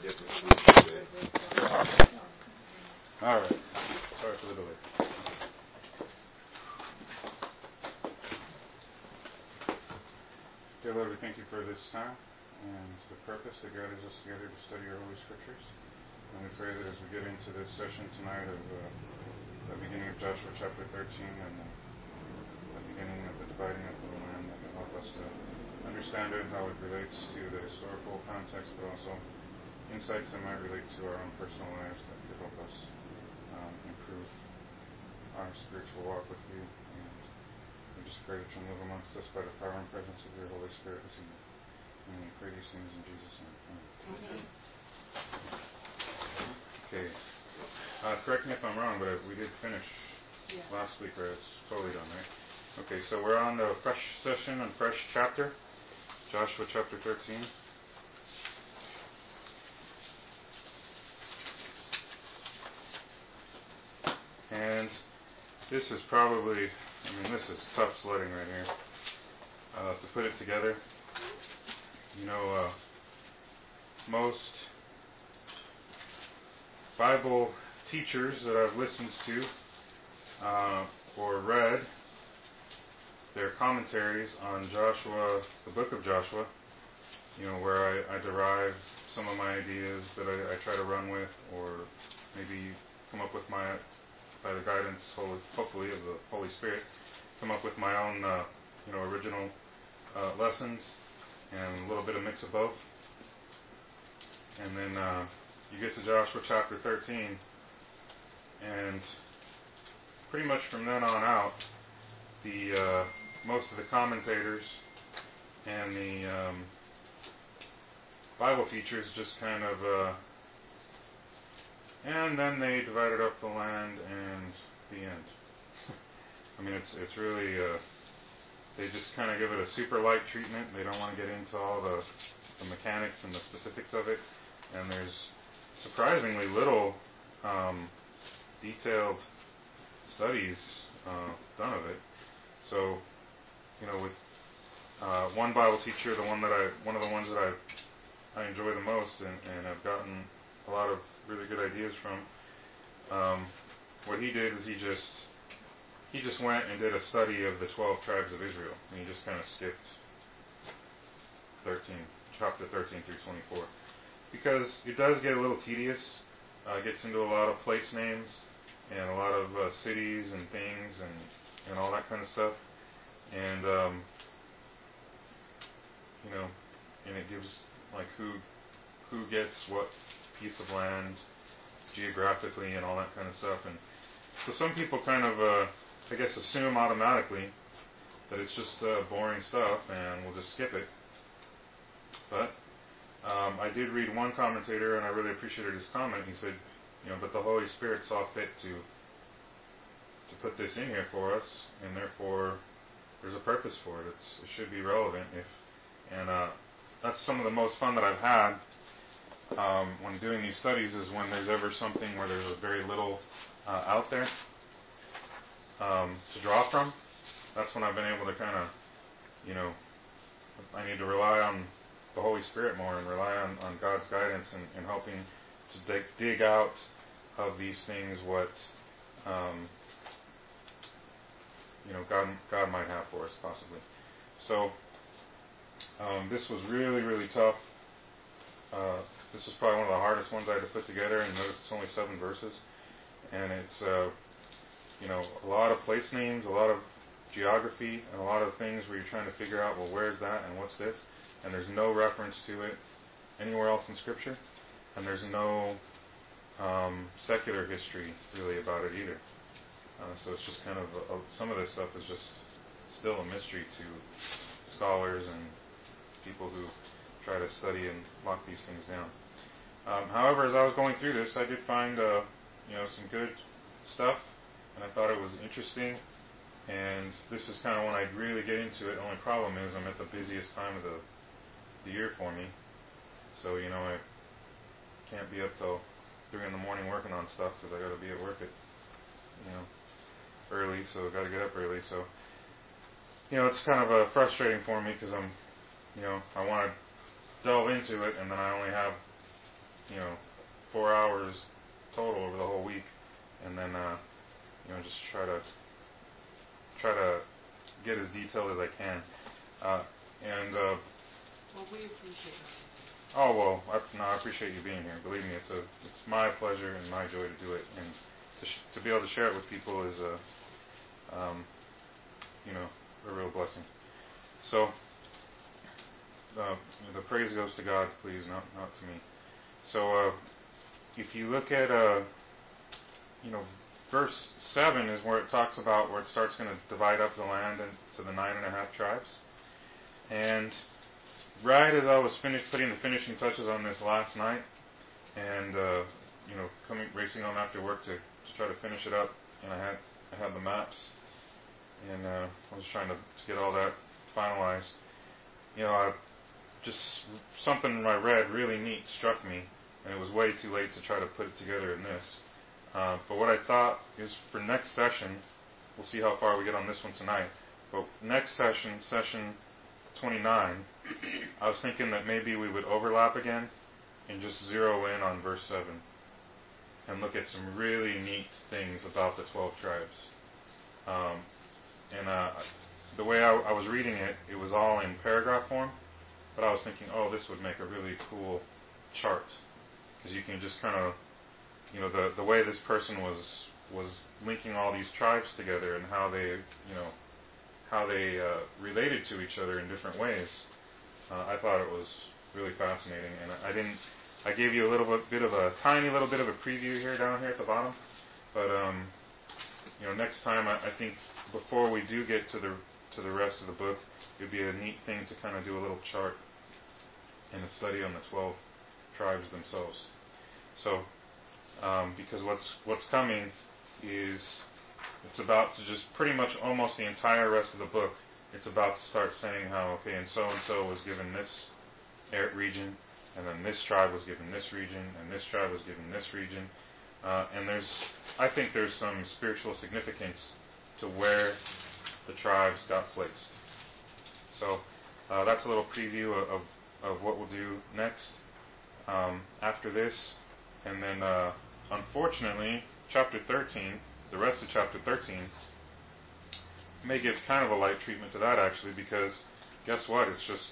All right. Sorry for the delay. Dear Lord, we thank you for this time and the purpose that gathers us together to study your Holy Scriptures. And we pray that as we get into this session tonight of the beginning of Joshua chapter 13 and the beginning of the dividing up of the land, that will help us to understand it, how it relates to the historical context, but also insights that might relate to our own personal lives that could help us improve our spiritual walk with you. And we just pray that you'll move amongst us by the power and presence of your Holy Spirit this evening. And we pray these things in Jesus' name. Amen. Okay. Correct me if I'm wrong, but we did finish last week, right? It's totally done, right? Okay, so we're on a fresh session and fresh chapter, Joshua chapter 13. And this is probably, this is tough sledding right here. To put it together, most Bible teachers that I've listened to or read their commentaries on Joshua, the book of Joshua, where I derive some of my ideas that I try to run with, or maybe come up with by the guidance, hopefully, of the Holy Spirit, come up with my own, original lessons, and a little bit of mix of both. And then you get to Joshua chapter 13, and pretty much from then on out, the most of the commentators and the Bible teachers just kind of and then they divided up the land, and the end. It's really, they just kind of give it a super light treatment. They don't want to get into all the mechanics and the specifics of it. And there's surprisingly little detailed studies done of it. So, with one Bible teacher, one of the ones that I enjoy the most, and I've gotten a lot of really good ideas from. What he did is he just went and did a study of the 12 tribes of Israel, and he just kind of skipped chapter 13 through 24, because it does get a little tedious. It gets into a lot of place names and a lot of cities and things and all that kind of stuff, and and it gives like who gets what piece of land geographically and all that kind of stuff. And so some people kind of, assume automatically that it's just boring stuff and we'll just skip it. But I did read one commentator, and I really appreciated his comment. He said, but the Holy Spirit saw fit to put this in here for us, and therefore there's a purpose for it. It should be relevant. And that's some of the most fun that I've had when doing these studies, is when there's ever something where there's very little out there to draw from. That's when I've been able to kind of, I need to rely on the Holy Spirit more and rely on God's guidance and helping to dig out of these things what God might have for us possibly. So this was really, really tough. This is probably one of the hardest ones I had to put together, and notice it's only 7 verses. And it's, a lot of place names, a lot of geography, and a lot of things where you're trying to figure out, well, where's that and what's this? And there's no reference to it anywhere else in Scripture. And there's no secular history really about it either. So it's just kind of, some of this stuff is just still a mystery to scholars and people who try to study and lock these things down. However, as I was going through this, I did find some good stuff, and I thought it was interesting. And this is kind of when I really get into it. The only problem is I'm at the busiest time of the year for me, so I can't be up till 3 in the morning working on stuff because I got to be at work at early, so I got to get up early. So it's kind of frustrating for me because I'm I want to delve into it, and then I only have 4 hours total over the whole week, and then just try to get as detailed as I can. Well, we appreciate it. Oh well, I appreciate you being here. Believe me, it's my pleasure and my joy to do it, and to be able to share it with people is a real blessing. So the praise goes to God, please, not to me. So if you look at verse 7 is where it talks about where it starts going to divide up the land into the 9.5 tribes, and right as I was putting the finishing touches on this last night, and racing home after work to try to finish it up, and I had the maps, and I was trying to get all that finalized. Just something I read really neat struck me, and it was way too late to try to put it together in this. But what I thought is for next session, we'll see how far we get on this one tonight. But next session 29, I was thinking that maybe we would overlap again and just zero in on verse 7 and look at some really neat things about the 12 tribes. The way I was reading it, it was all in paragraph form, but I was thinking, this would make a really cool chart, because you can just kind of, the way this person was linking all these tribes together and how they related to each other in different ways. I thought it was really fascinating, and I gave you a tiny little bit of a preview here down here at the bottom, but next time I think before we do get to the rest of the book, it'd be a neat thing to kind of do a little chart and a study on the 12 tribes themselves. So because what's coming is it's about to just pretty much almost the entire rest of the book. It's about to start saying how, and so was given this region, and then this tribe was given this region, and this tribe was given this region. And I think there's some spiritual significance to where the tribes got placed. So that's a little preview of what we'll do next after this. And then, unfortunately, chapter 13, the rest of chapter 13, may give kind of a light treatment to that, actually, because guess what? It's just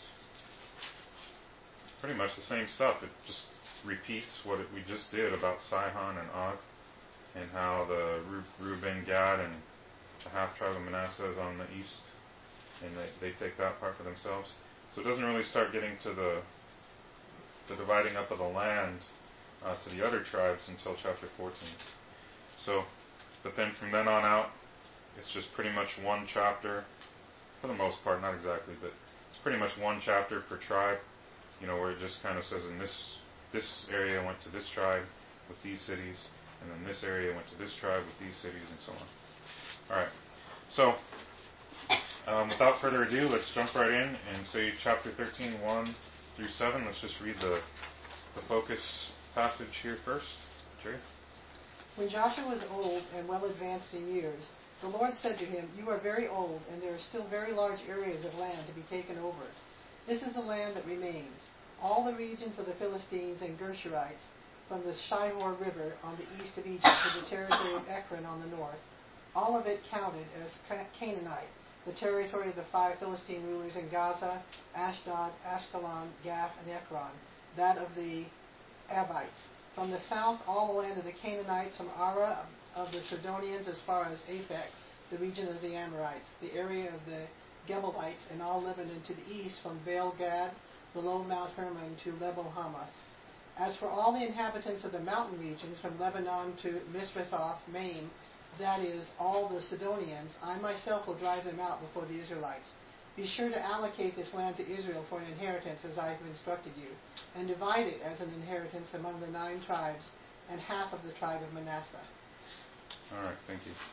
pretty much the same stuff. It just repeats what we just did about Sihon and Og, and how the Reuben, Gad, and the half-tribe of Manasseh is on the east, and they take that part for themselves. So it doesn't really start getting to the dividing up of the land to the other tribes until chapter 14. So, but then from then on out, it's just pretty much one chapter, for the most part, not exactly, but it's pretty much one chapter per tribe, where it just kind of says in this area went to this tribe with these cities, and then this area went to this tribe with these cities, and so on. Alright, so without further ado, let's jump right in and say chapter 13, 1 through 7. Let's just read the focus passage here first. Jerry? When Joshua was old and well advanced in years, the Lord said to him, "You are very old, and there are still very large areas of land to be taken over. This is the land that remains, all the regions of the Philistines and Geshurites, from the Shihor River on the east of Egypt to the territory of Ekron on the north, all of it counted as Canaanite, the territory of the 5 Philistine rulers in Gaza, Ashdod, Ashkelon, Gath, and Ekron, that of the Avites. From the south, all the land of the Canaanites, from Ara of the Sidonians as far as Aphek, the region of the Amorites, the area of the Gebalites, and all Lebanon to the east, from Baal Gad, below Mount Hermon, to Lebo Hamath. As for all the inhabitants of the mountain regions, from Lebanon to Misrethoth Maim, that is, all the Sidonians, I myself will drive them out before the Israelites. Be sure to allocate this land to Israel for an inheritance as I have instructed you, and divide it as an inheritance among the 9 tribes and half of the tribe of Manasseh." All right, thank you.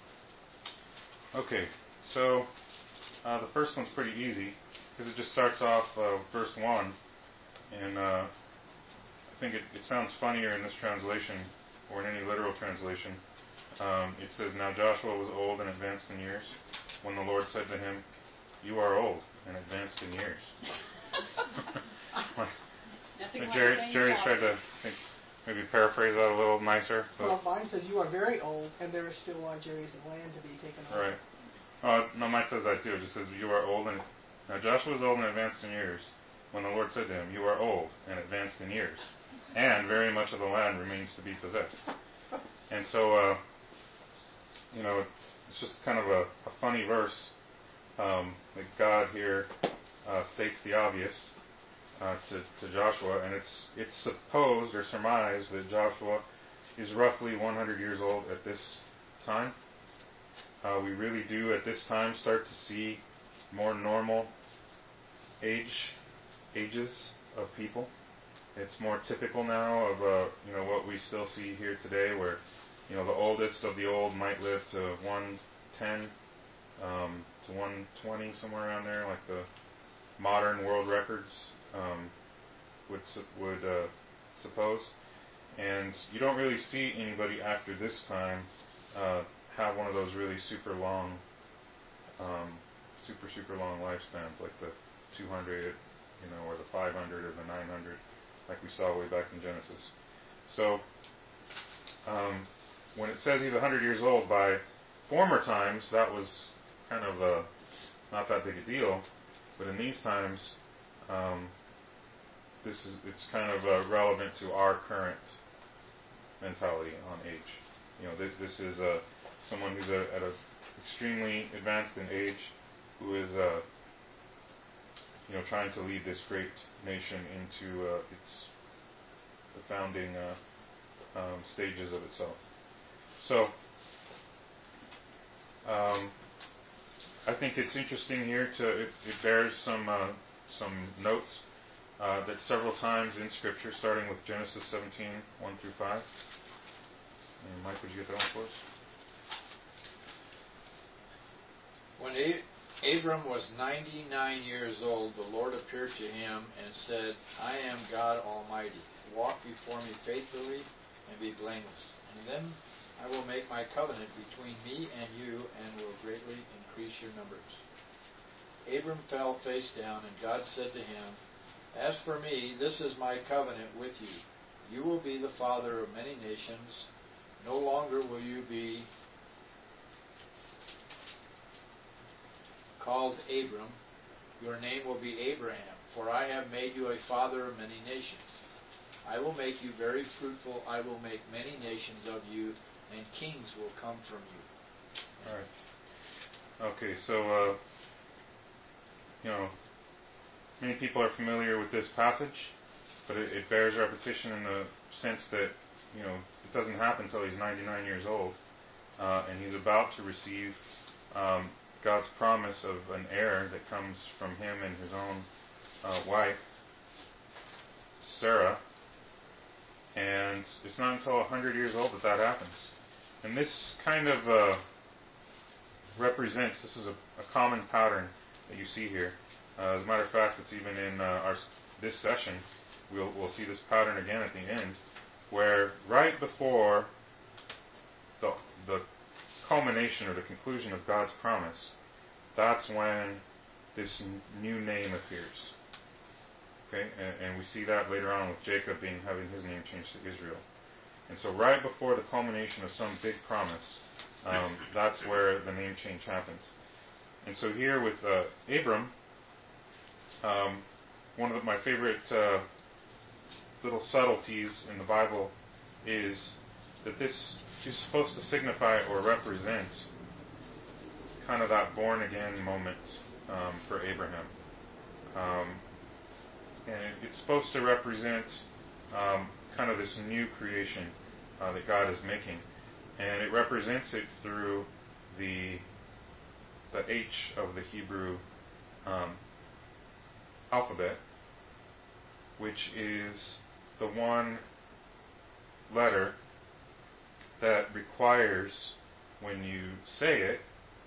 Okay, so the first one's pretty easy because it just starts off verse 1, and I think it sounds funnier in this translation or in any literal translation. It says, "Now Joshua was old and advanced in years, when the Lord said to him, 'You are old and advanced in years.'" That's like Jerry's tried to maybe paraphrase that a little nicer. Well, mine says you are very old, and there are still large areas of land to be taken over. Right. No, mine says that too. It just says you are old and now Joshua was old and advanced in years when the Lord said to him, "You are old and advanced in years, and very much of the land remains to be possessed." And so, it's just kind of a funny verse that God here states the obvious to Joshua, and it's supposed or surmised that Joshua is roughly 100 years old at this time. We really do at this time start to see more normal ages of people. It's more typical now of what we still see here today, where the oldest of the old might live to 110 to 120, somewhere around there, like the modern world records would suppose. And you don't really see anybody after this time have one of those really super long lifespans, like the 200, or the 500 or the 900, like we saw way back in Genesis. So, when it says he's 100 years old, by former times, that was kind of not that big a deal. But in these times, it's kind of relevant to our current mentality on age. This is someone who's at a extremely advanced in age, who is trying to lead this great nation into the founding stages of itself. So, I think it's interesting here it bears some notes that several times in Scripture, starting with Genesis 17, 1 through 5. And Mike, would you get that one for us? When Abram was 99 years old, the Lord appeared to him and said, "I am God Almighty. Walk before me faithfully and be blameless. And then I will make my covenant between me and you and will greatly increase your numbers." Abram fell face down, and God said to him, "As for me, this is my covenant with you. You will be the father of many nations. No longer will you be called Abram. Your name will be Abraham, for I have made you a father of many nations. I will make you very fruitful. I will make many nations of you, and kings will come from you." All right. Okay, so, many people are familiar with this passage, but it bears repetition in the sense that, it doesn't happen until he's 99 years old, and he's about to receive God's promise of an heir that comes from him and his own wife, Sarah. And it's not until 100 years old that happens. And this kind of this is a common pattern that you see here. As a matter of fact, it's even in this session. We'll see this pattern again at the end, where right before the culmination or the conclusion of God's promise, that's when this new name appears. Okay, and we see that later on with Jacob having his name changed to Israel. And so right before the culmination of some big promise, that's where the name change happens. And so here with Abram, one of my favorite little subtleties in the Bible is that this is supposed to signify or represent kind of that born again moment for Abraham. And it's supposed to represent kind of this new creation that God is making. And it represents it through the H of the Hebrew alphabet, which is the one letter that requires, when you say it,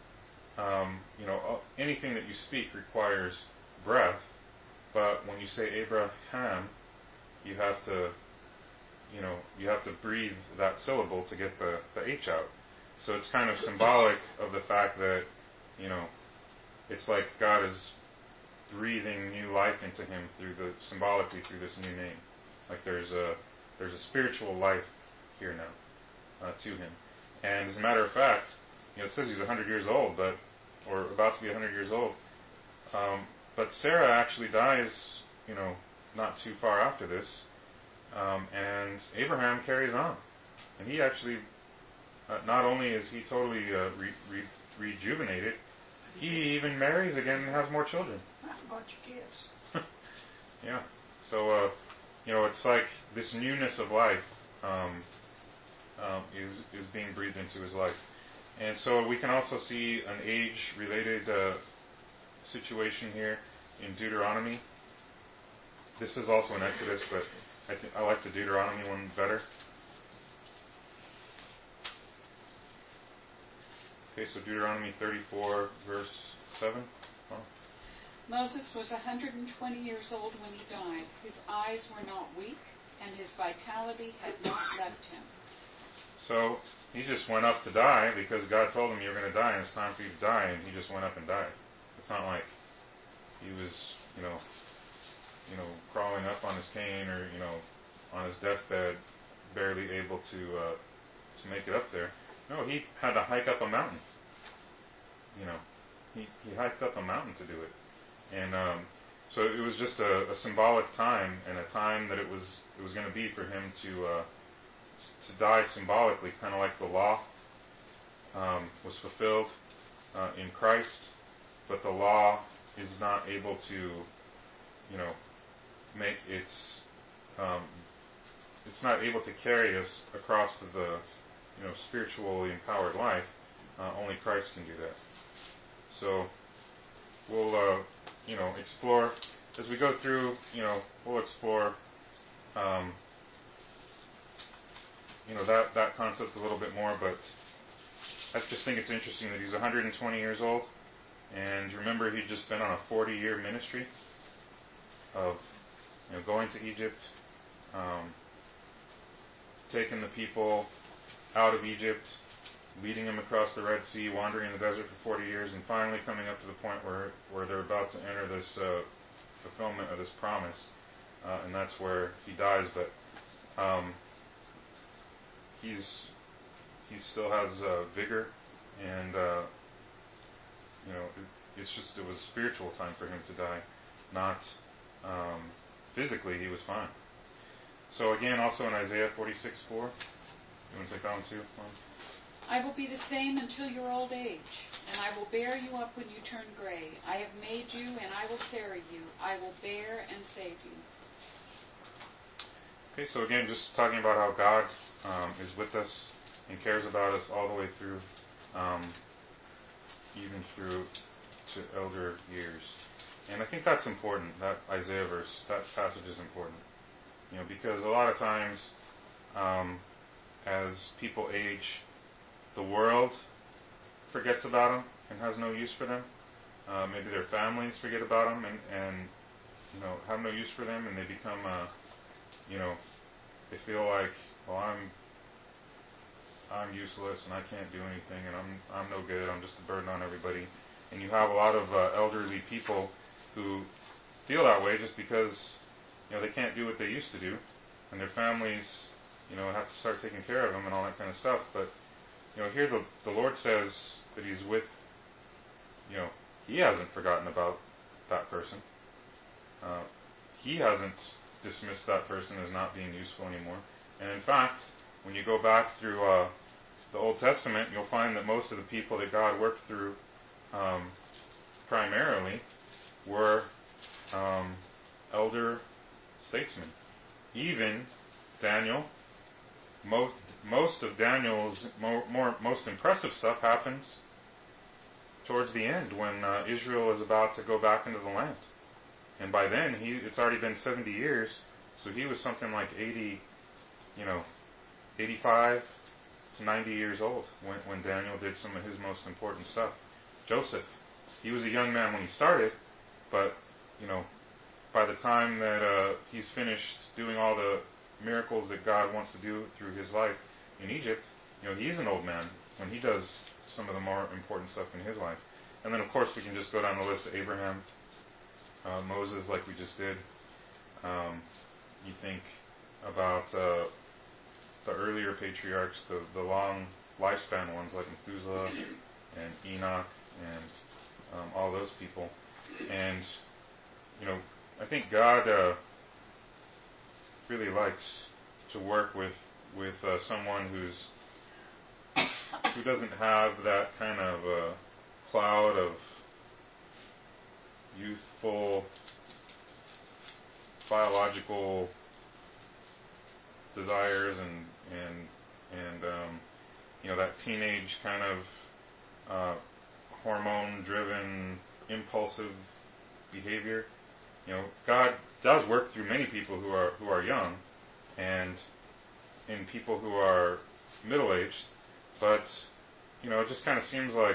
anything that you speak requires breath, but when you say Abraham, you have to breathe that syllable to get the H out. So it's kind of symbolic of the fact that, it's like God is breathing new life into him symbolically through this new name. Like there's a spiritual life here now to him. And as a matter of fact, it says he's 100 years old, or about to be 100 years old. But Sarah actually dies, not too far after this, and Abraham carries on, and he actually, not only is he totally rejuvenated, he even marries again and has more children. How about your kids? Yeah. So, it's like this newness of life is being breathed into his life. And so we can also see an age-related situation here in Deuteronomy. This is also in Exodus, but I like the Deuteronomy one better. Okay, so Deuteronomy 34, verse 7. Oh. Moses was 120 years old when he died. His eyes were not weak, and his vitality had not left him. So he just went up to die because God told him, you're going to die and it's time for you to die, and he just went up and died. It's not like he was, crawling up on his cane or, on his deathbed, barely able to make it up there. No, he had to hike up a mountain. He hiked up a mountain to do it. And so it was just a symbolic time, and a time that it was going to be for him to die symbolically, kind of like the law was fulfilled in Christ, but the law is not able to, make it's not able to carry us across to the, spiritually empowered life. Only Christ can do that. So we'll, explore as we go through. We'll explore, that concept a little bit more. But I just think it's interesting that he's 120 years old, and remember he'd just been on a 40-year ministry of, going to Egypt, taking the people out of Egypt, leading them across the Red Sea, wandering in the desert for 40 years, and finally coming up to the point where they're about to enter this fulfillment of this promise, and that's where he dies. But he still has vigor, and it was a spiritual time for him to die, not physically. He was fine. So again, also in Isaiah 46:4, you want to take that one too? I will be the same until your old age, and I will bear you up when you turn gray. I have made you, and I will carry you. I will bear and save you. Okay, so again, just talking about how God is with us and cares about us all the way through, even through to elder years. And I think that's important, that Isaiah verse, that passage is important. Because a lot of times, as people age, the world forgets about them and has no use for them. Maybe their families forget about them and have no use for them, and they become, they feel like, well, I'm useless and I can't do anything, and I'm no good. I'm just a burden on everybody. And you have a lot of elderly people who feel that way just because they can't do what they used to do, and their families have to start taking care of them and all that kind of stuff. But here the Lord says that He's with, He hasn't forgotten about that person. He hasn't dismissed that person as not being useful anymore. And in fact, when you go back through the Old Testament, you'll find that most of the people that God worked through primarily were elder statesmen. Even Daniel, most of Daniel's most impressive stuff happens towards the end when Israel is about to go back into the land. And by then, it's already been 70 years, so he was something like 85 to 90 years old when Daniel did some of his most important stuff. Joseph, he was a young man when he started, but, by the time that he's finished doing all the miracles that God wants to do through his life in Egypt, he's an old man when he does some of the more important stuff in his life. And then, of course, we can just go down the list of Abraham, Moses, like we just did. You think about the earlier patriarchs, the long lifespan ones like Methuselah and Enoch and all those people. And, I think God really likes to work with someone who doesn't have that kind of cloud of youthful biological desires and that teenage kind of hormone-driven, impulsive behavior. God does work through many people who are young, and in people who are middle-aged, but it just kind of seems like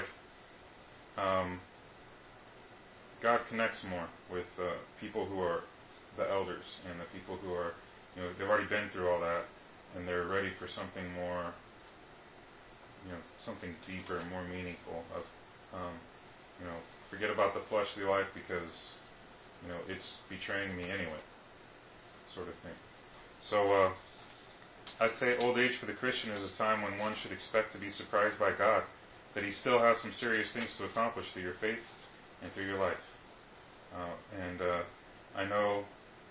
God connects more with people who are the elders and the people who are, they've already been through all that, and they're ready for something more, something deeper, more meaningful. Of, forget about the fleshly life because, it's betraying me anyway, sort of thing. So I'd say old age for the Christian is a time when one should expect to be surprised by God, that He still has some serious things to accomplish through your faith and through your life. And I know,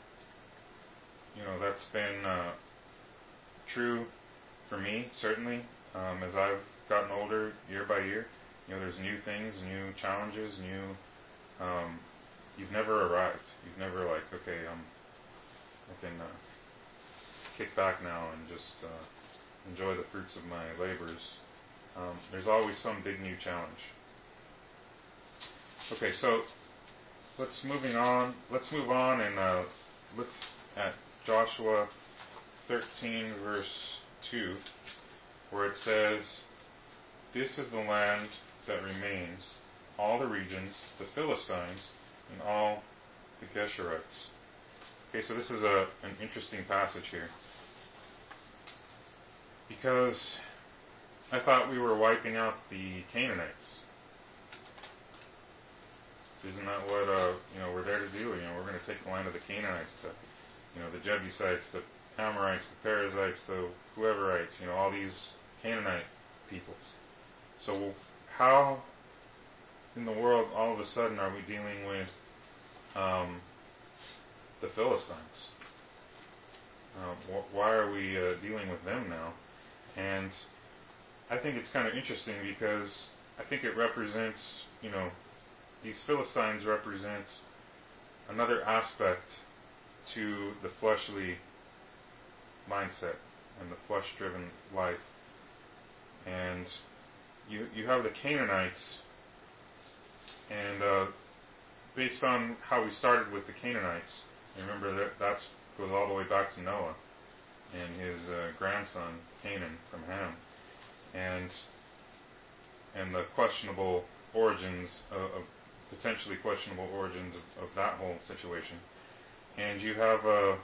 that's been true for me, certainly, as I've gotten older year by year. There's new things, new challenges, you've never arrived. You've never okay, I can kick back now and just enjoy the fruits of my labors. There's always some big new challenge. Okay, so let's move on and look at Joshua 13 verse 2, where it says, "This is the land that remains, all the regions, the Philistines, and all the Geshurites." Okay, so this is an interesting passage here, because I thought we were wiping out the Canaanites. Isn't that what we're there to do? We're going to take the land of the Canaanites, the Jebusites, the Amorites, the Perizzites, the whoeverrites, all these Canaanite peoples. So how in the world all of a sudden are we dealing with the Philistines? Why are we dealing with them now? And I think it's kind of interesting because I think it represents, these Philistines represent another aspect to the fleshly mindset and the flesh-driven life. And you have the Canaanites, and based on how we started with the Canaanites, remember that goes all the way back to Noah and his grandson Canaan from Ham, and the questionable origins of potentially questionable origins of that whole situation. And you have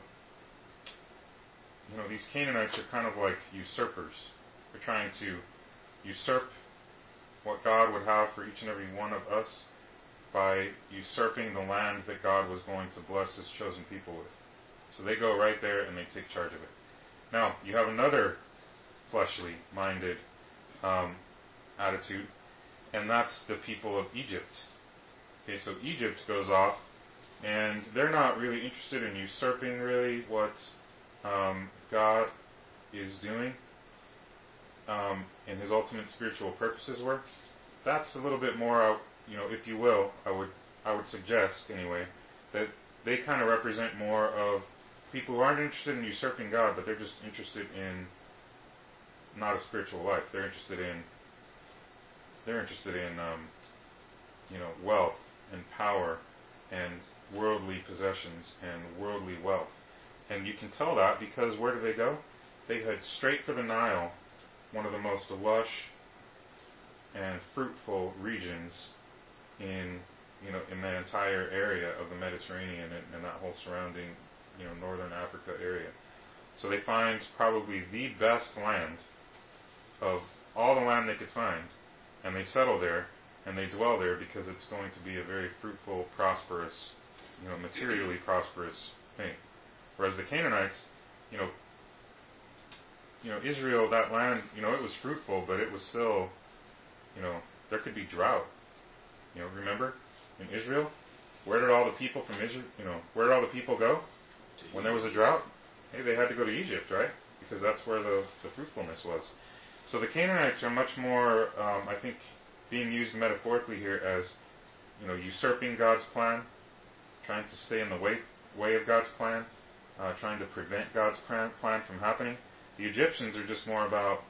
these Canaanites are kind of like usurpers. They're trying to usurp what God would have for each and every one of us by usurping the land that God was going to bless His chosen people with. So they go right there and they take charge of it. Now, you have another fleshly minded attitude, and that's the people of Egypt. Okay, so Egypt goes off, and they're not really interested in usurping really what God is doing and His ultimate spiritual purposes were. That's a little bit more, if you will, I would suggest anyway, that they kind of represent more of people who aren't interested in usurping God, but they're just interested in not a spiritual life. They're interested in wealth and power and worldly possessions and worldly wealth. And you can tell that because where do they go? They head straight for the Nile, one of the most lush and fruitful regions in the entire area of the Mediterranean and that whole surrounding northern Africa area. So they find probably the best land of all the land they could find, and they settle there and they dwell there because it's going to be a very fruitful, prosperous, materially prosperous thing. Whereas the Canaanites, you know, Israel, that land, it was fruitful, but it was still, there could be drought. Remember in Israel, where did all the people from Israel, where did all the people go when there was a drought? Hey, they had to go to Egypt, right? Because that's where the fruitfulness was. So the Canaanites are much more, I think, being used metaphorically here as, usurping God's plan, trying to stay in the way of God's plan, trying to prevent God's plan from happening. The Egyptians are just more about,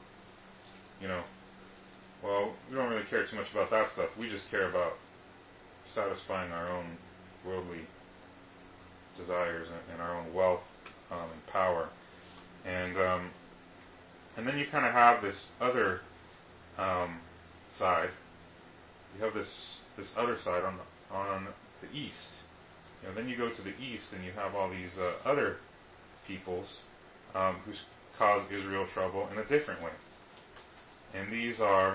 well, we don't really care too much about that stuff. We just care about satisfying our own worldly desires and our own wealth and power. And then you kind of have this other side. You have this other side on the east. Then you go to the east and you have all these other peoples who cause Israel trouble in a different way. And these are,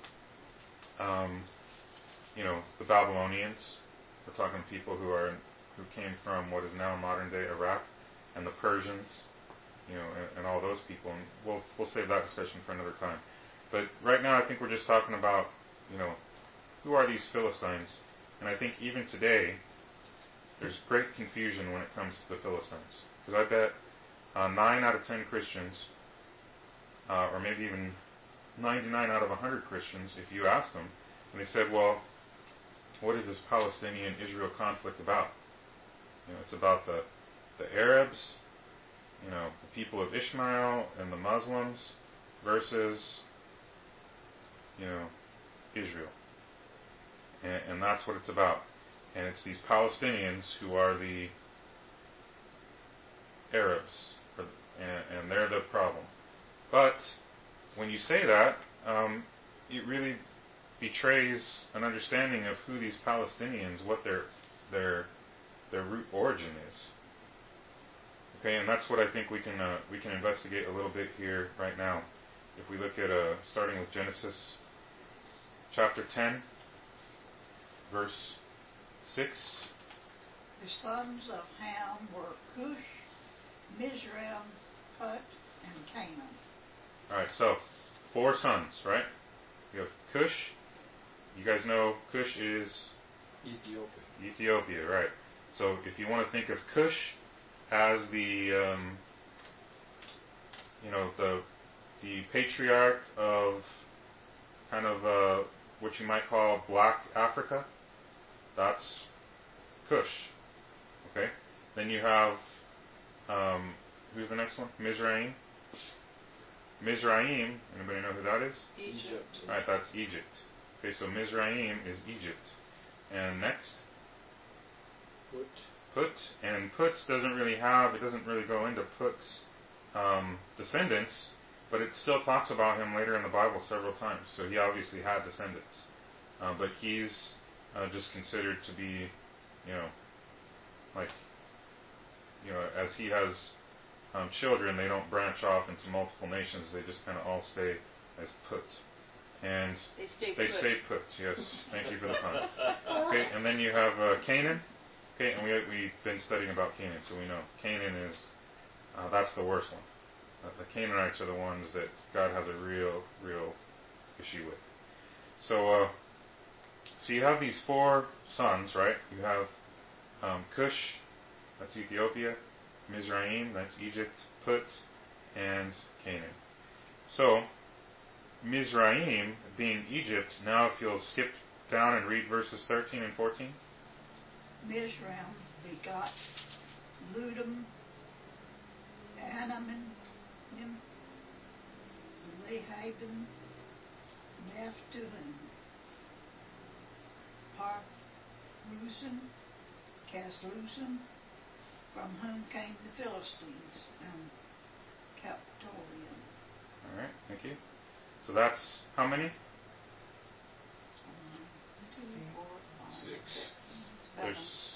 the Babylonians. We're talking people who came from what is now modern day Iraq, and the Persians, and all those people. And we'll save that discussion for another time. But right now, I think we're just talking about, who are these Philistines? And I think even today, there's great confusion when it comes to the Philistines. Because I bet 9 out of 10 Christians, or maybe even 99 out of 100 Christians, if you asked them, and they said, well, what is this Palestinian-Israel conflict about? It's about the Arabs, the people of Ishmael and the Muslims versus, Israel. And that's what it's about. And it's these Palestinians who are the Arabs, and they're the problem. But when you say that, it really betrays an understanding of who these Palestinians, what their root origin is. Okay, and that's what I think we can investigate a little bit here right now. If we look at starting with Genesis chapter 10, verse 6. The sons of Ham were Cush, Mizraim, Put, and Canaan. All right, so 4 sons, right? You have Cush. You guys know Cush is Ethiopia, right? So if you want to think of Cush as the patriarch of kind of what you might call Black Africa, that's Cush. Okay. Then you have who's the next one? Mizraim. Mizraim. Anybody know who that is? Egypt. All right, that's Egypt. Okay, so Mizraim is Egypt. And next? Put. And Put doesn't really go into Put's descendants, but it still talks about him later in the Bible several times. So he obviously had descendants. But he's just considered to be, as he has children, they don't branch off into multiple nations. They just kind of all stay as Put. And They stay put. Yes, thank you for the pun. Okay, and then you have Canaan. Okay, and we've been studying about Canaan, so we know Canaan is that's the worst one. The Canaanites are the ones that God has a real issue with. So you have these 4 sons, right? You have Cush, that's Ethiopia, Mizraim, that's Egypt, Put, and Canaan. So Mizraim, being Egypt, now if you'll skip down and read verses 13 and 14. Mizraim begot Ludum, Anamim, Lehabim, Naphtali, Parthrusim, Caslusim, from whom came the Philistines, and Captorium. All right, thank you. So that's how many? 1, 2, 4, 5, 6. 7.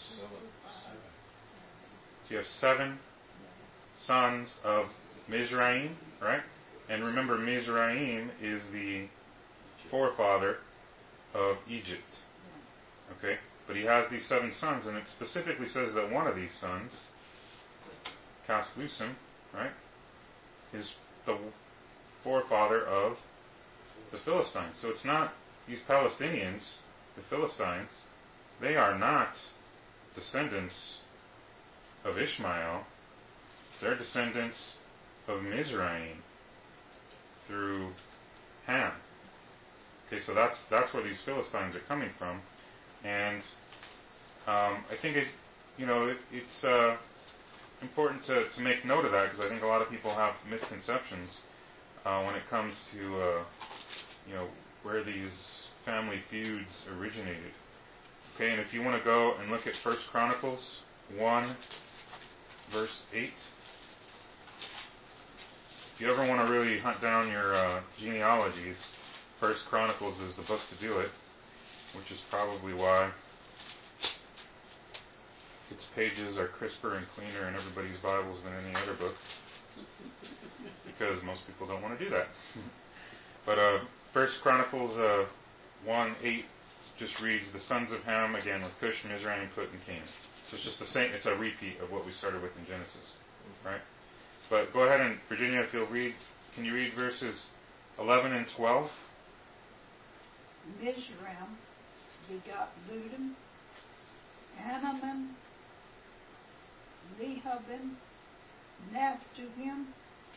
So you have 7 sons of Mizraim, right? And remember, Mizraim is the forefather of Egypt. Okay? But he has these 7 sons, and it specifically says that one of these sons, Caslusim, right, is the forefather of the Philistines. So it's not these Palestinians, the Philistines, they are not descendants of Ishmael. They're descendants of Mizraim through Ham. Okay, so that's where these Philistines are coming from, and I think it's important to make note of that, because I think a lot of people have misconceptions when it comes to where these family feuds originated. Okay, and if you want to go and look at 1 Chronicles 1, verse 8. If you ever want to really hunt down your genealogies, 1 Chronicles is the book to do it, which is probably why its pages are crisper and cleaner in everybody's Bibles than any other book, because most people don't want to do that. But 1 Chronicles 1:8 just reads, the sons of Ham, again, with Cush, Mizraim, Put, and Canaan. So it's just the same, it's a repeat of what we started with in Genesis, right? But go ahead and, Virginia, if you'll read, can you read verses 11 and 12? Mizraim begot Ludim, Anaman, Lehabim, Naphtuhim,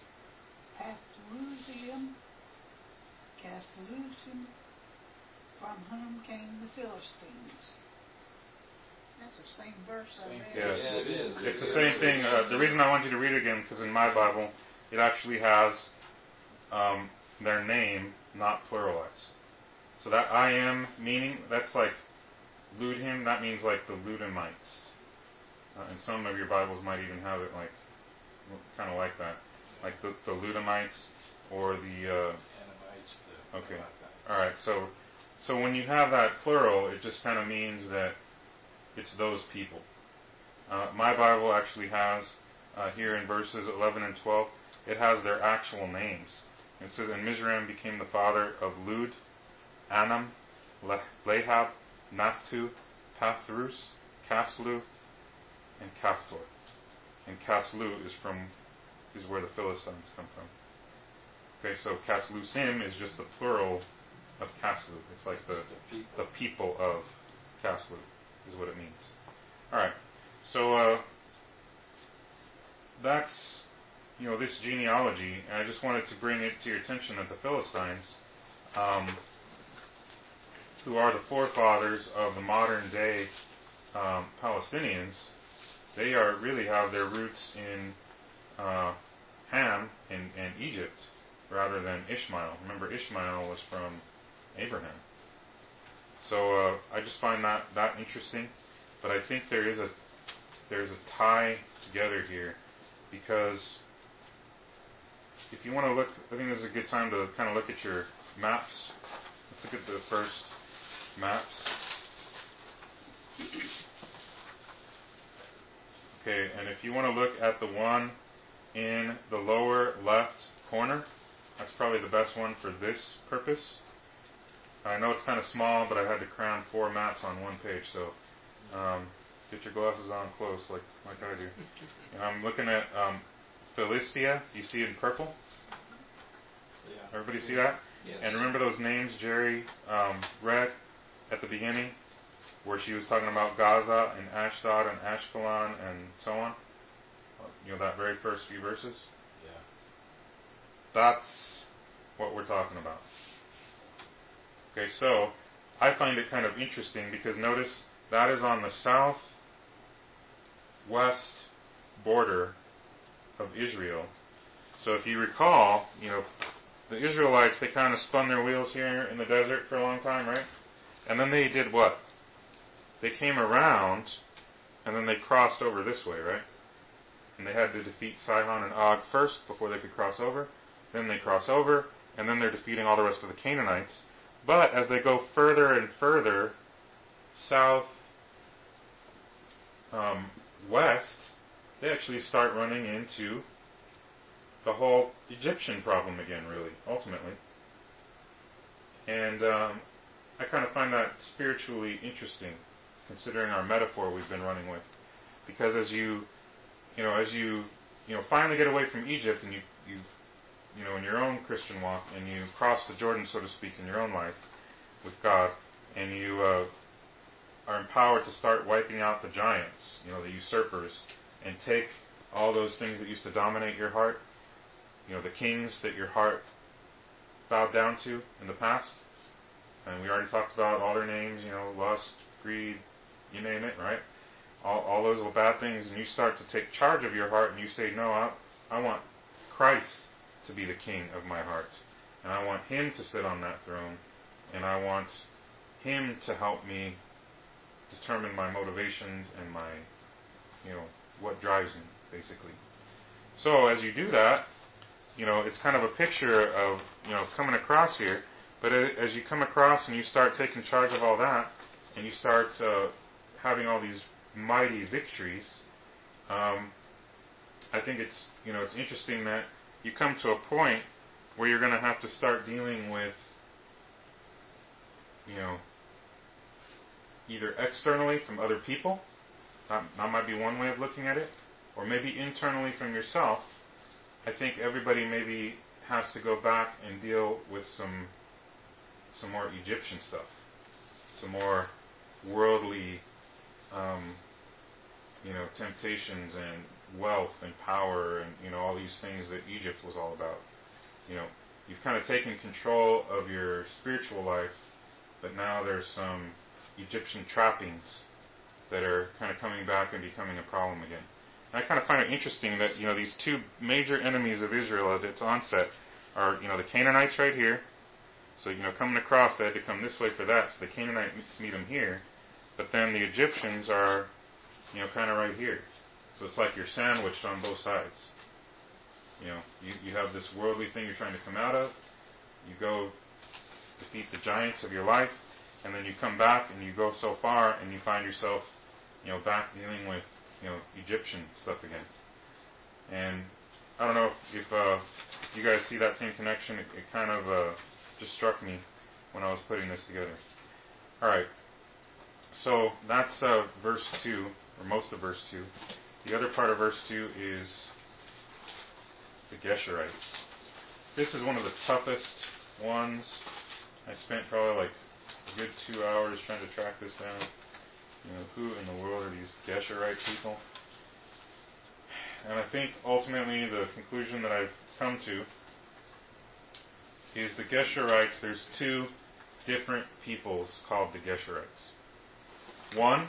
Pathrusim, Caslusim, from whom came the Philistines. That's the same verse I read. Yeah, it is. It's the same thing. The reason I want you to read it again, because in my Bible, it actually has their name not pluralized. So that I am meaning, that's like Ludhim, that means like the Ludamites. And some of your Bibles might even have it like, kind of like that. Like the Ludamites or the... Anamites, okay. Alright, so when you have that plural, it just kind of means that it's those people. My Bible actually has, here in verses 11 and 12, it has their actual names. It says, and Mizraim became the father of Lud, Anam, Lahab, Naphtu, Pathrus, Caslu, and Caphtor. And Caslu is where the Philistines come from. Okay, so Caslusim is just the plural of Caslu. It's like the people of Caslu is what it means. Alright, so that's, this genealogy, and I just wanted to bring it to your attention that the Philistines, who are the forefathers of the modern day Palestinians, they really have their roots in Ham and Egypt rather than Ishmael. Remember, Ishmael was from Abraham. So I just find that interesting, but I think there's a tie together here, because if you want to look, I think this is a good time to kind of look at your maps. Let's look at the first maps. Okay, and if you want to look at the one in the lower left corner, that's probably the best one for this purpose. I know it's kind of small, but I had to cram 4 maps on one page, so get your glasses on close like I do. And I'm looking at Philistia. Do you see it in purple? Yeah. Everybody see that? Yes. And remember those names Jerry read at the beginning, where she was talking about Gaza and Ashdod and Ashkelon and so on? That very first few verses? Yeah. That's what we're talking about. Okay, so I find it kind of interesting because notice that is on the southwest border of Israel. So if you recall, the Israelites, they kind of spun their wheels here in the desert for a long time, right? And then they did what? They came around and then they crossed over this way, right? And they had to defeat Sihon and Og first before they could cross over. Then they cross over, and then they're defeating all the rest of the Canaanites. But as they go further and further south west, they actually start running into the whole Egyptian problem again, really, ultimately. And I kind of find that spiritually interesting, considering our metaphor we've been running with. Because as you finally get away from Egypt, and you in your own Christian walk, and you cross the Jordan, so to speak, in your own life with God, and you are empowered to start wiping out the giants, the usurpers, and take all those things that used to dominate your heart, the kings that your heart bowed down to in the past. And we already talked about all their names, lust, greed, you name it, right? All those little bad things, and you start to take charge of your heart, and you say, no, I want Christ to be the king of my heart. And I want Him to sit on that throne, and I want Him to help me determine my motivations and my, what drives me, basically. So as you do that, it's kind of a picture of, coming across here. But as you come across and you start taking charge of all that, and you start having all these mighty victories, I think it's interesting that you come to a point where you're going to have to start dealing with, either externally from other people. That might be one way of looking at it, or maybe internally from yourself. I think everybody maybe has to go back and deal with some more Egyptian stuff, some more worldly, temptations and wealth and power and, all these things that Egypt was all about. You've kind of taken control of your spiritual life, but now there's some Egyptian trappings that are kind of coming back and becoming a problem again. And I kind of find it interesting that, these two major enemies of Israel at its onset are, the Canaanites right here. So, coming across, they had to come this way for that. So the Canaanites meet them here. But then the Egyptians are, kind of right here. So it's like you're sandwiched on both sides. You have this worldly thing you're trying to come out of. You go defeat the giants of your life. And then you come back and you go so far and you find yourself, back dealing with, Egyptian stuff again. And I don't know if you guys see that same connection. It kind of just struck me when I was putting this together. All right. So that's verse 2, or most of verse 2. The other part of verse 2 is the Geshurites. This is one of the toughest ones. I spent probably like a good 2 hours trying to track this down. Who in the world are these Geshurite people? And I think ultimately the conclusion that I've come to is the Geshurites, there's two different peoples called the Geshurites. One,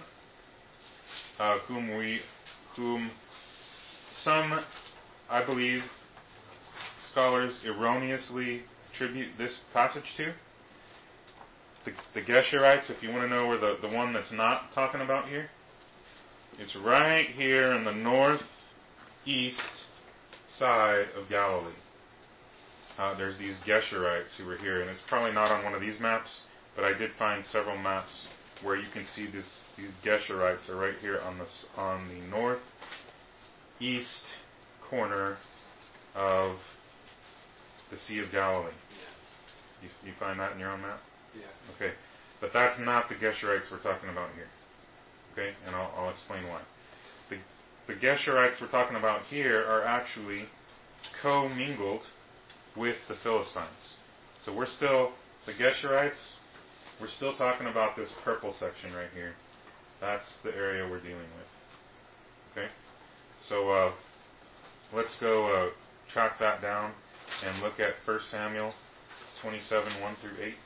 whom some, I believe, scholars erroneously attribute this passage to. The Geshurites, if you want to know where the one that's not talking about here, it's right here in the northeast side of Galilee. There's these Geshurites who were here, and it's probably not on one of these maps, but I did find several maps where you can see these Geshurites are right here on the northeast corner of the Sea of Galilee. You find that in your own map? Yeah. Okay. But that's not the Geshurites we're talking about here. Okay? And I'll explain why. The Geshurites we're talking about here are actually co-mingled with the Philistines. So the Geshurites, we're still talking about this purple section right here. That's the area we're dealing with. Okay? So let's go track that down and look at 1 Samuel 27, 1 through 8.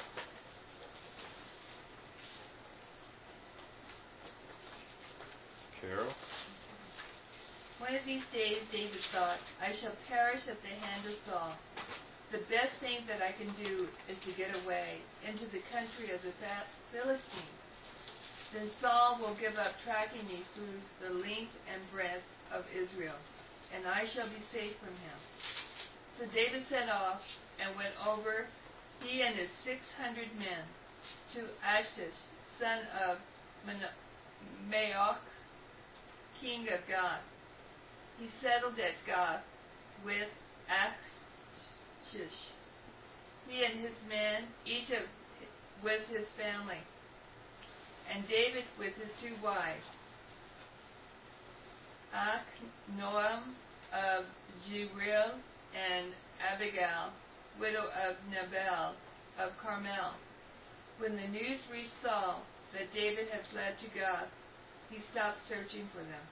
Carol? One of these days David thought, I shall perish at the hand of Saul. The best thing that I can do is to get away into the country of the Philistines. Then Saul will give up tracking me through the length and breadth of Israel, and I shall be safe from him. So David set off and went over, he and his 600 men, to Achish, son of Maoch, king of Gath. He settled at Gath with Achish, he and his men, each with his family, and David with his 2 wives, Ahinoam of Jezreel, and Abigail, widow of Nabal of Carmel. When the news reached Saul that David had fled to Gath, he stopped searching for them.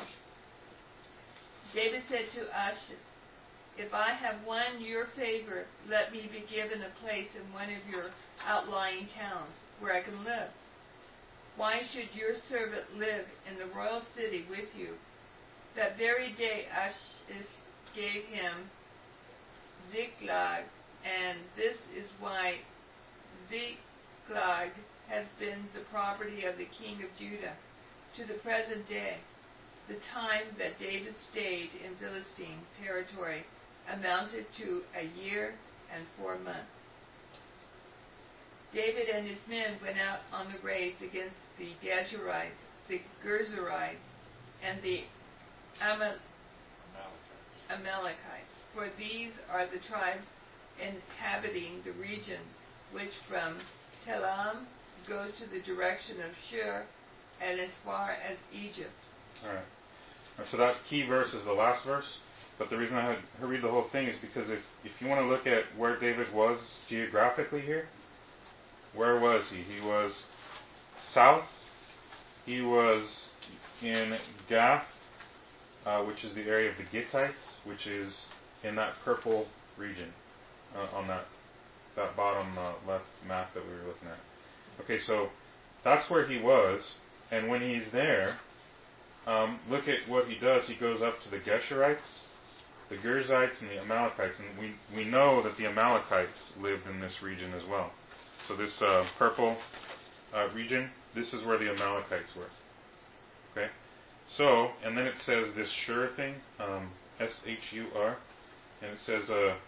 David said to Achish, "If I have won your favor, let me be given a place in one of your outlying towns where I can live. Why should your servant live in the royal city with you?" That very day Achish gave him Ziklag, and this is why Ziklag has been the property of the king of Judah to the present day. The time that David stayed in Philistine territory amounted to 1 year and 4 months. David and his men went out on the raids against the Geshurites, the Gerzurites, and the Amalekites, for these are the tribes inhabiting the region which from Telam goes to the direction of Shur and as far as Egypt. All right. So that key verse is the last verse. But the reason I had her read the whole thing is because if you want to look at where David was geographically here, where was he? He was south. He was in Gath, which is the area of the Gittites, which is in that purple region on that bottom left map that we were looking at. Okay, so that's where he was, and when he's there, look at what he does. He goes up to the Geshurites, the Gerzites, and the Amalekites, and we know that the Amalekites lived in this region as well. So this purple region, this is where the Amalekites were. Okay, so and then it says this Shur thing, S-H-U-R, and it says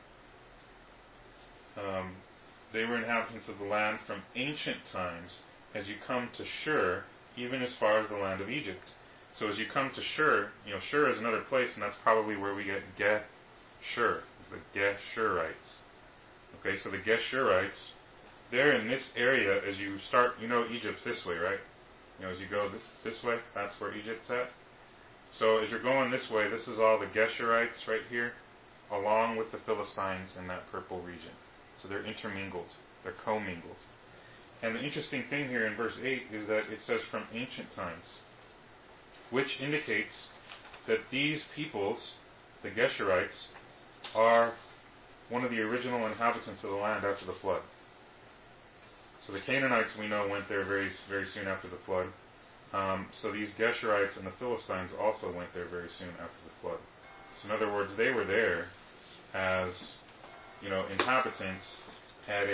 they were inhabitants of the land from ancient times, as you come to Shur, even as far as the land of Egypt. So as you come to Shur, Shur is another place, and that's probably where we get Geshur, the Geshurites. Okay, so the Geshurites, they're in this area as you start, Egypt's this way, right? As you go this way, that's where Egypt's at. So as you're going this way, this is all the Geshurites right here, along with the Philistines in that purple region. So they're intermingled, they're commingled. And the interesting thing here in verse 8 is that it says from ancient times, which indicates that these peoples, the Geshurites, are one of the original inhabitants of the land after the flood. So the Canaanites, we know, went there very, very soon after the flood. So these Geshurites and the Philistines also went there very soon after the flood. So in other words, they were there as, inhabitants at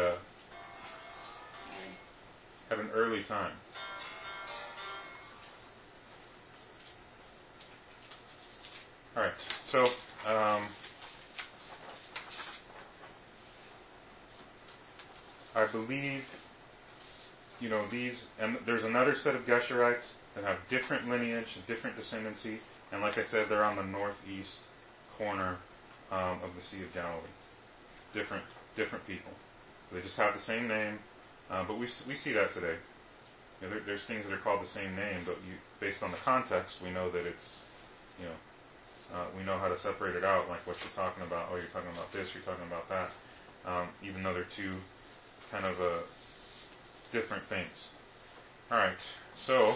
an early time. All right, so I believe, these, and there's another set of Geshurites that have different lineage and different descendancy, and like I said, they're on the northeast corner of the Sea of Galilee. Different people. They just have the same name, but we see that today. There's things that are called the same name, but based on the context, we know that it's, we know how to separate it out, like what you're talking about. Oh, you're talking about this, you're talking about that, even though they're two kind of different things. All right, so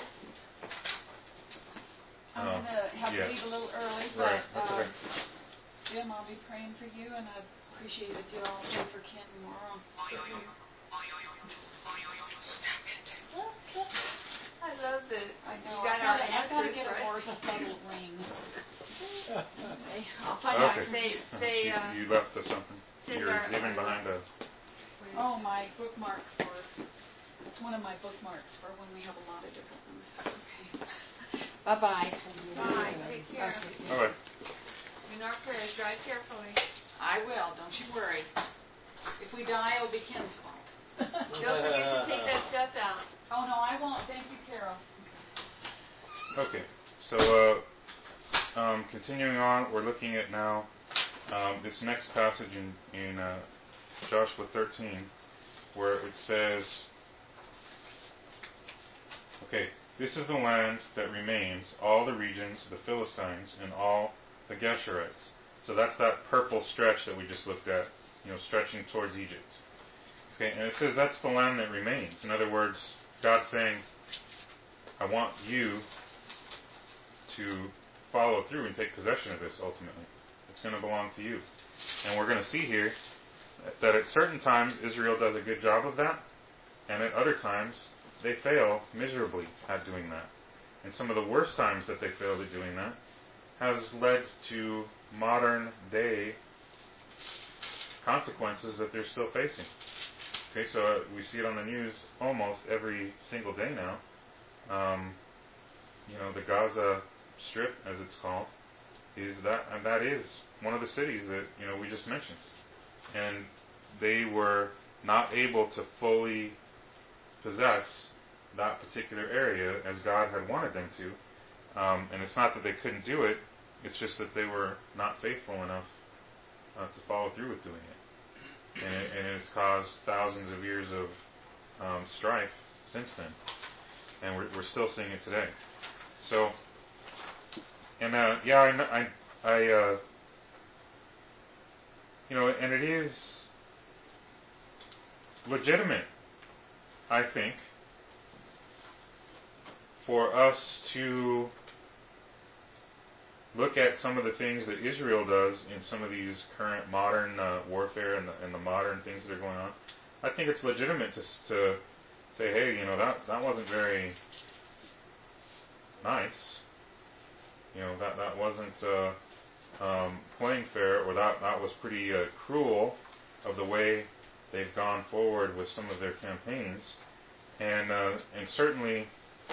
I'm going to have to leave a little early, but right, that's okay. Jim, I'll be praying for you, and I'd appreciate if you all pray for Ken tomorrow. I love that. I know. You got our I've got to answers, get a right? more subtle ring. Okay, I'll find out. Okay. Say, you left us something. send You're our- leaving behind a. Oh, my bookmark for. It's one of my bookmarks for when we have a lot of different ones. Okay. Bye-bye. Bye. Take care. All right. In our prayers, drive carefully. I will. Don't you worry. If we die, it'll be Ken's fault. Don't forget to take that stuff out. Oh, no, I won't. Thank you, Carol. Okay. So, continuing on, we're looking at now this next passage in Joshua 13, where it says, okay, this is the land that remains, all the regions, the Philistines, and all the Geshurites. So that's that purple stretch that we just looked at, stretching towards Egypt. Okay, and it says that's the land that remains. In other words, God's saying, I want you to follow through and take possession of this ultimately. It's going to belong to you. And we're going to see here that at certain times Israel does a good job of that, and at other times they fail miserably at doing that. And some of the worst times that they failed at doing that has led to modern day consequences that they're still facing. Okay, so we see it on the news almost every single day now. The Gaza Strip, as it's called, that is one of the cities that we just mentioned, and they were not able to fully possess that particular area as God had wanted them to. And it's not that they couldn't do it; it's just that they were not faithful enough to follow through with doing it, and it's caused thousands of years of strife since then, and we're still seeing it today. So, and and it is legitimate, I think, for us to look at some of the things that Israel does in some of these current modern warfare and the modern things that are going on. I think it's legitimate to say, hey, that wasn't very nice. That wasn't playing fair, or that was pretty cruel of the way they've gone forward with some of their campaigns, and certainly,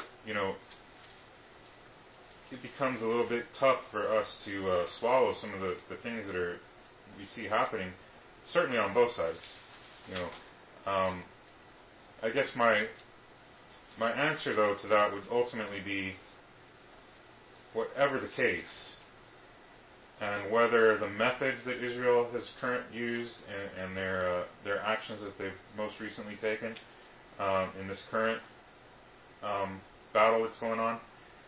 it becomes a little bit tough for us to swallow some of the things that we see happening, certainly on both sides. I guess my answer though to that would ultimately be, whatever the case, and whether the methods that Israel has used and their actions that they've most recently taken in this current battle that's going on,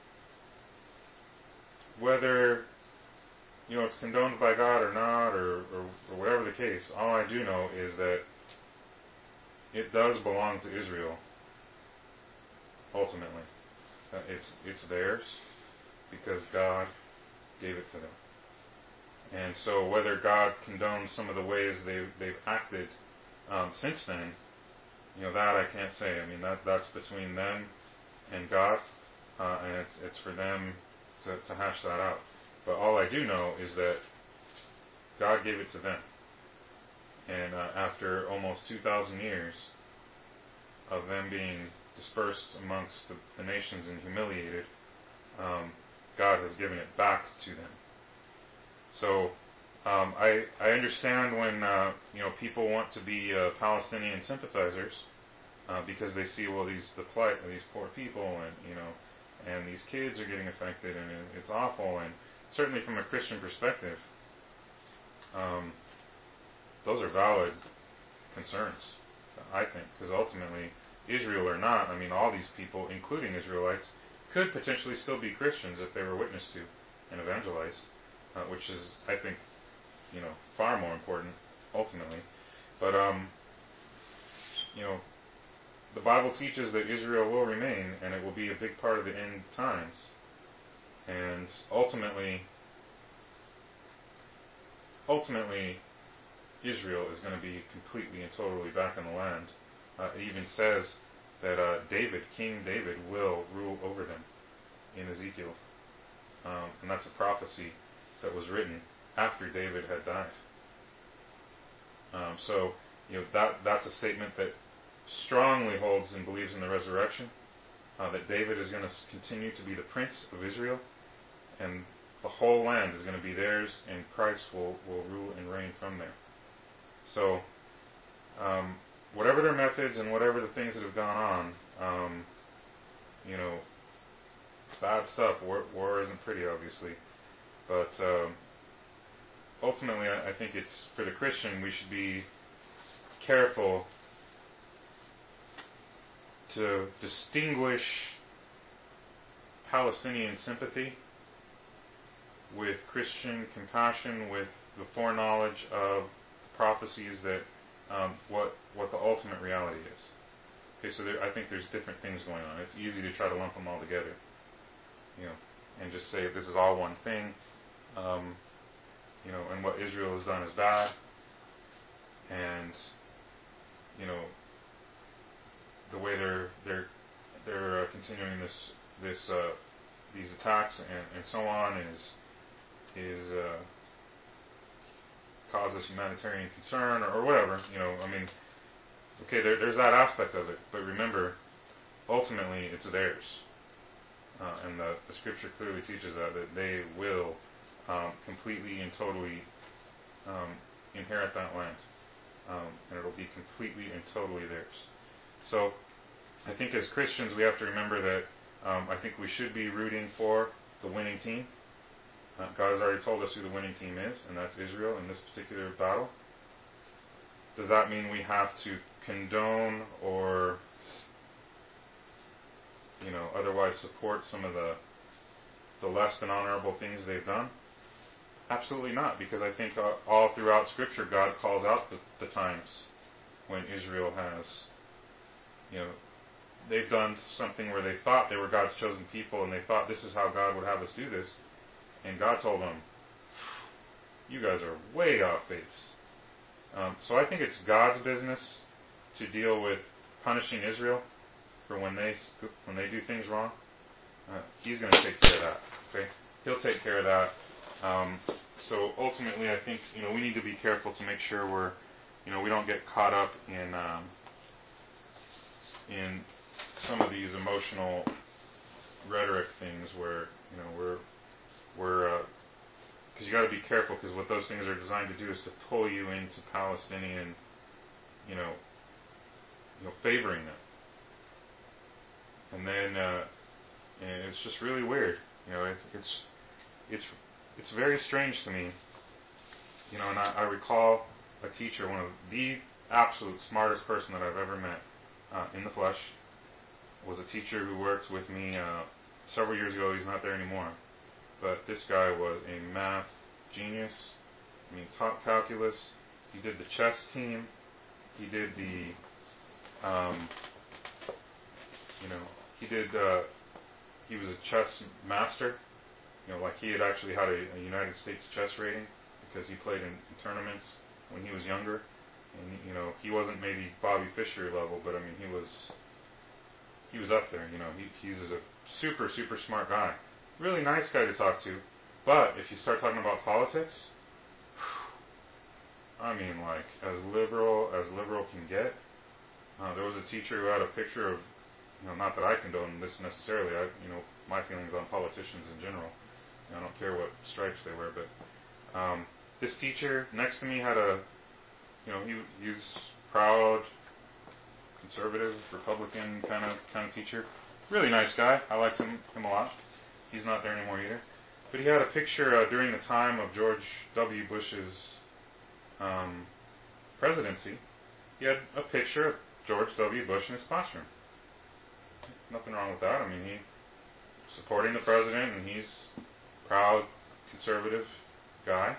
whether it's condoned by God or not, or whatever the case, all I do know is that it does belong to Israel ultimately. It's theirs because God gave it to them. And so whether God condones some of the ways they've acted since then, that I can't say. I mean, that's between them and God, and it's for them to hash that out. But all I do know is that God gave it to them. And after almost 2,000 years of them being dispersed amongst the nations and humiliated, God has given it back to them. So I understand when people want to be Palestinian sympathizers because they see, well, the plight of these poor people, and these kids are getting affected, and it's awful. And certainly from a Christian perspective, those are valid concerns, I think, because ultimately, Israel or not, I mean, all these people, including Israelites, could potentially still be Christians if they were witnessed to and evangelized, which is, I think, far more important ultimately. But the Bible teaches that Israel will remain, and it will be a big part of the end times. And ultimately, Israel is going to be completely and totally back in the land. It even says that King David, will rule over them in Ezekiel. And that's a prophecy that was written after David had died. So that's a statement that strongly holds and believes in the resurrection, that David is going to continue to be the prince of Israel, and the whole land is going to be theirs, and Christ will rule and reign from there. So, whatever their methods and whatever the things that have gone on, bad stuff. War isn't pretty, obviously, but ultimately, I think it's for the Christian. We should be careful to distinguish Palestinian sympathy with Christian compassion, with the foreknowledge of prophecies that what the ultimate reality is. Okay, so I think there's different things going on. It's easy to try to lump them all together, and just say this is all one thing, and what Israel has done is bad, and the way they're continuing these attacks and so on is causes humanitarian concern or whatever. Okay, there's that aspect of it, but remember, ultimately it's theirs, and the Scripture clearly teaches that they will completely and totally inherit that land, and it'll be completely and totally theirs. So I think as Christians we have to remember that I think we should be rooting for the winning team. God has already told us who the winning team is, and that's Israel in this particular battle. Does that mean we have to condone or otherwise support some of the less than honorable things they've done? Absolutely not, because I think all throughout Scripture God calls out the times when Israel has, they've done something where they thought they were God's chosen people and they thought this is how God would have us do this, and God told them, you guys are way off base. So I think it's God's business to deal with punishing Israel for when they do things wrong. He's going to take care of that. Okay, He'll take care of that. So ultimately, I think we need to be careful to make sure we don't get caught up in some of these emotional rhetoric things where we're because you got to be careful, because what those things are designed to do is to pull you into Palestinian favoring them, and then and it's just really weird. It's very strange to me. And I recall a teacher, one of the absolute smartest person that I've ever met in the flesh, was a teacher who worked with me several years ago. He's not there anymore. But this guy was a math genius. Taught calculus. He did the chess team. He did the, he was a chess master. He had actually had a United States chess rating because he played in tournaments when he was younger. And, he wasn't maybe Bobby Fischer level, but he was up there. He's a super, super smart guy. Really nice guy to talk to. But if you start talking about politics, as liberal can get. There was a teacher who had a picture of, not that I condone this necessarily. My feelings on politicians in general. I don't care what stripes they wear, but this teacher next to me had he's proud, conservative, Republican kind of teacher. Really nice guy. I liked him a lot. He's not there anymore either. But he had a picture during the time of George W. Bush's presidency. He had a picture of George W. Bush in his classroom. Nothing wrong with that. He's supporting the president, and he's a proud, conservative guy.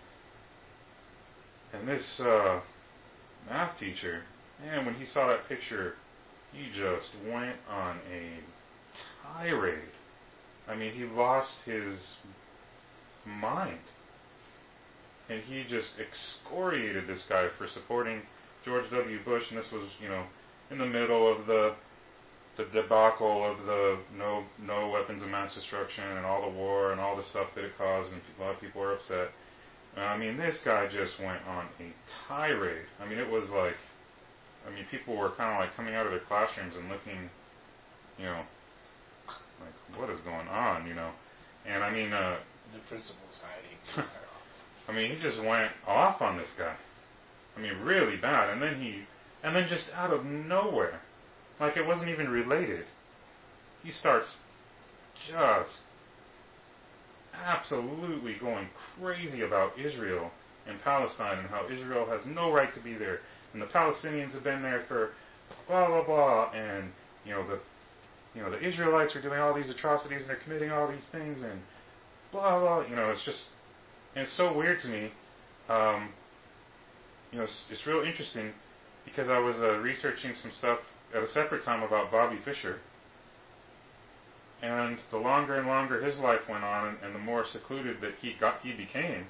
And this math teacher, man, when he saw that picture, he just went on a tirade. He lost his mind. And he just excoriated this guy for supporting George W. Bush, and this was, in the middle of the debacle of the no weapons of mass destruction and all the war and all the stuff that it caused, and a lot of people were upset. This guy just went on a tirade. It was like, people were kind of like coming out of their classrooms and looking, like, what is going on, And the principal's hiding. He just went off on this guy. Really bad. And then just out of nowhere, like it wasn't even related, he starts just absolutely going crazy about Israel and Palestine and how Israel has no right to be there, and the Palestinians have been there for blah blah blah, and the Israelites are doing all these atrocities and they're committing all these things, and blah, blah. It's just, and it's so weird to me. It's real interesting because I was researching some stuff at a separate time about Bobby Fischer. And the longer and longer his life went on, and the more secluded that he became,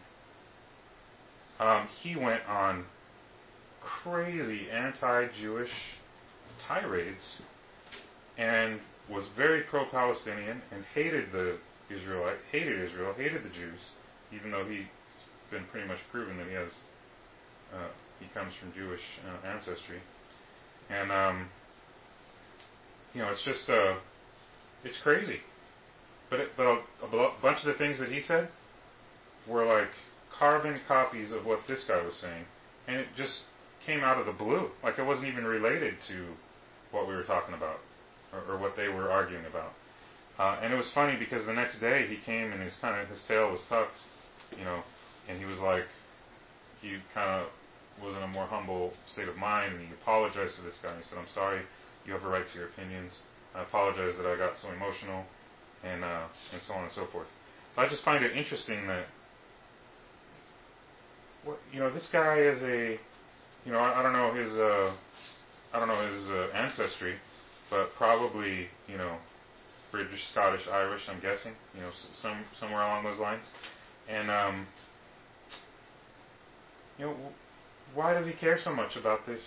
he went on crazy anti-Jewish tirades, and was very pro-Palestinian, and hated Israel, hated the Jews, even though he's been pretty much proven that he comes from Jewish ancestry, and it's just it's crazy. But a bunch of the things that he said were like carbon copies of what this guy was saying, and it just came out of the blue, like it wasn't even related to what we were talking about or what they were arguing about. And it was funny because the next day he came and his tail was tucked, and he was like, he kind of was in a more humble state of mind, and he apologized to this guy. He said, "I'm sorry, you have a right to your opinions. I apologize that I got so emotional," and so on and so forth. But I just find it interesting that, this guy is I don't know his ancestry, but probably British, Scottish, Irish. I'm guessing somewhere along those lines. And why does he care so much about this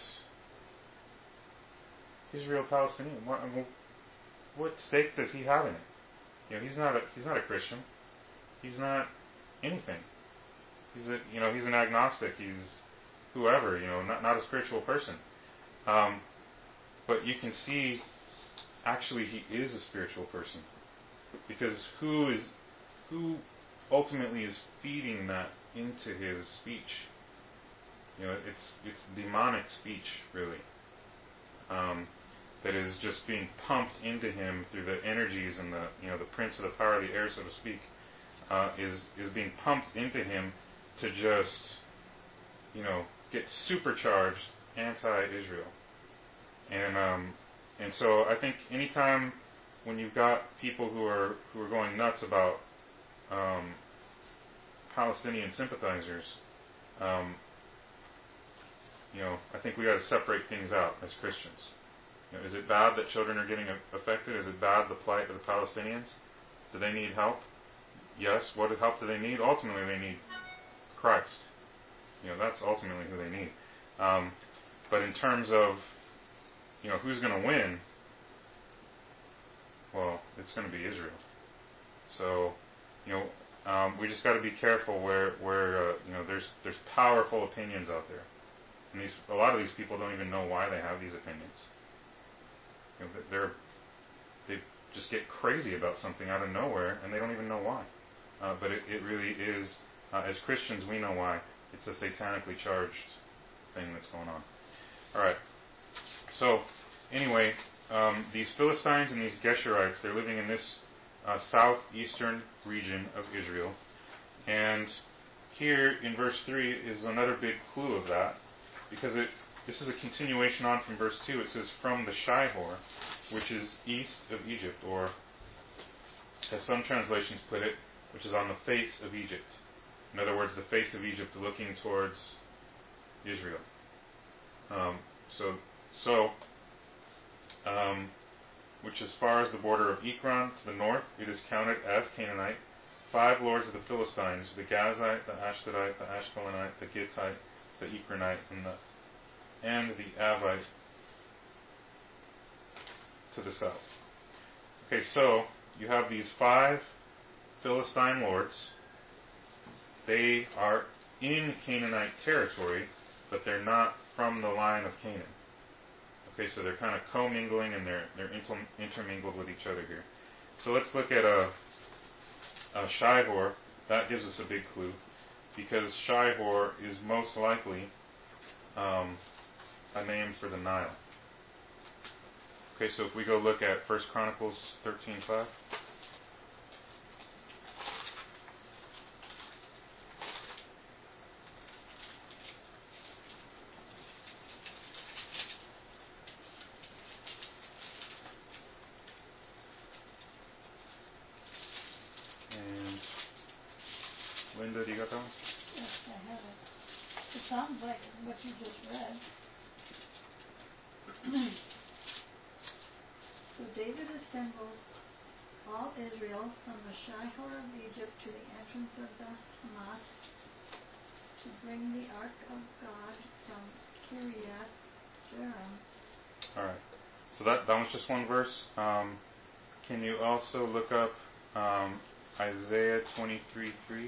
Israel-Palestinian? What stake does he have in it? He's not a Christian. He's not anything. He's an agnostic. He's whoever, not a spiritual person. But you can see, actually, he is a spiritual person, because who ultimately is feeding that into his speech? It's demonic speech, really, that is just being pumped into him through the energies and the prince of the power of the air, so to speak, is being pumped into him to just get supercharged anti-Israel. And so I think anytime when you've got people who are going nuts about Palestinian sympathizers, I think we got to separate things out as Christians. Is it bad that children are getting affected? Is it bad, the plight of the Palestinians? Do they need help? Yes. What help do they need? Ultimately, they need Christ. That's ultimately who they need. But in terms of, who's going to win, well, it's going to be Israel. So, we just got to be careful where there's powerful opinions out there, and a lot of these people don't even know why they have these opinions. They just get crazy about something out of nowhere, and they don't even know why. But it really is, as Christians, we know why. It's a satanically charged thing that's going on. All right. So, anyway, these Philistines and these Geshurites, they're living in this southeastern region of Israel. And here in verse 3 is another big clue of that, because this is a continuation on from verse 2. It says, from the Shihor, which is east of Egypt, or, as some translations put it, which is on the face of Egypt. In other words, the face of Egypt looking towards Israel. Which as far as the border of Ekron to the north, it is counted as Canaanite. 5 lords of the Philistines, the Gazite, the Ashdodite, the Ashkelonite, the Gittite, the Ekronite, and the Avite to the south. Okay, so you have these 5 Philistine lords. They are in Canaanite territory, but they're not from the line of Canaan. Okay, so they're kind of commingling, and they're intermingled with each other here. So let's look at Shihor. That gives us a big clue, because Shihor is most likely a name for the Nile. Okay, so if we go look at 1 Chronicles 13:5. And sounds like what you just read. So David assembled all Israel from the Shihor of Egypt to the entrance of the Hamath to bring the ark of God from Kiriath Jearim. All right. So that was just one verse. Can you also look up Isaiah 23:3?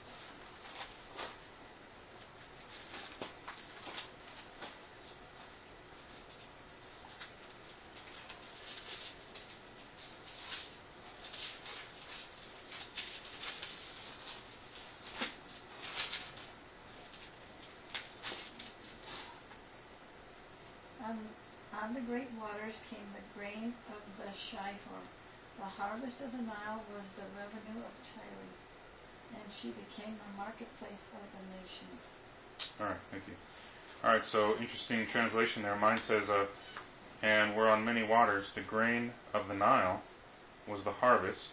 On the great waters came the grain of the Shihor. The harvest of the Nile was the revenue of Tyre, and she became the marketplace of the nations. All right, thank you. All right, so interesting translation there. Mine says, and were on many waters, the grain of the Nile was the harvest.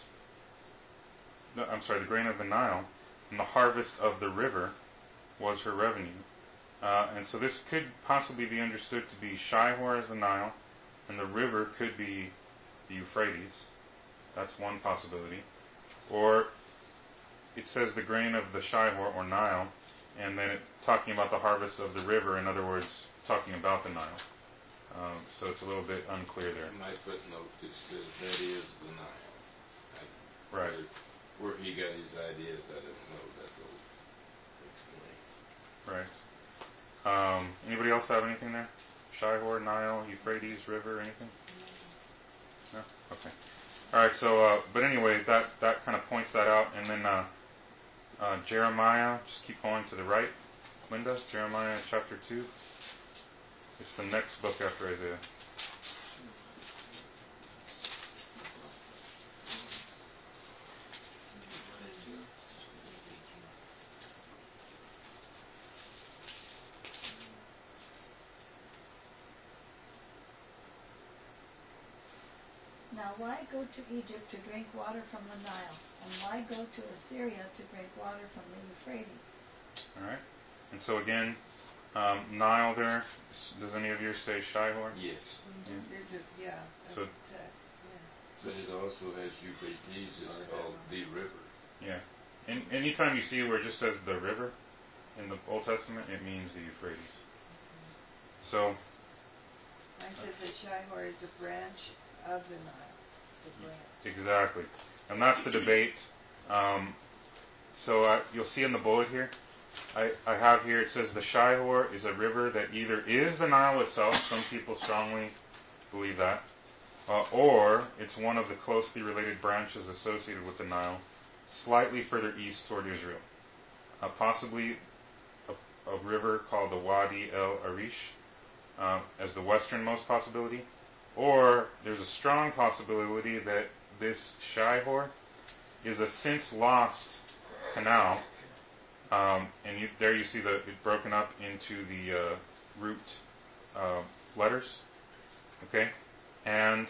The grain of the Nile, and the harvest of the river was her revenue. And so this could possibly be understood to be Shihor as the Nile, and the river could be the Euphrates. That's one possibility. Or it says the grain of the Shihor or Nile, and then talking about the harvest of the river, in other words, talking about the Nile. So it's a little bit unclear there. My footnote just says that is the Nile. Right. Where he got his ideas, I don't know. That's all explained. Right. Anybody else have anything there? Shihor, Nile, Euphrates, river, anything? No? Okay. All right, so, but anyway, that kind of points that out. And then Jeremiah, just keep going to the right. Linda, Jeremiah chapter 2. It's the next book after Isaiah. Now why go to Egypt to drink water from the Nile? And why go to Assyria to drink water from the Euphrates? All right. And so again, Nile there. Does any of yours say Shihor? Yes. Yeah. So, But it also has Euphrates, it's called the river. yeah. And anytime you see where it just says the river in the Old Testament, it means the Euphrates. So. Mine says that Shihor is a branch of the Nile. The branch. Exactly. And that's the debate. So you'll see in the bullet here, I have here, it says the Shihor is a river that either is the Nile itself, some people strongly believe that, or it's one of the closely related branches associated with the Nile, slightly further east toward Israel. Possibly a river called the Wadi El Arish as the westernmost possibility, or there's a strong possibility that this Shihor is a since lost canal, and there you see it broken up into the root letters, okay, and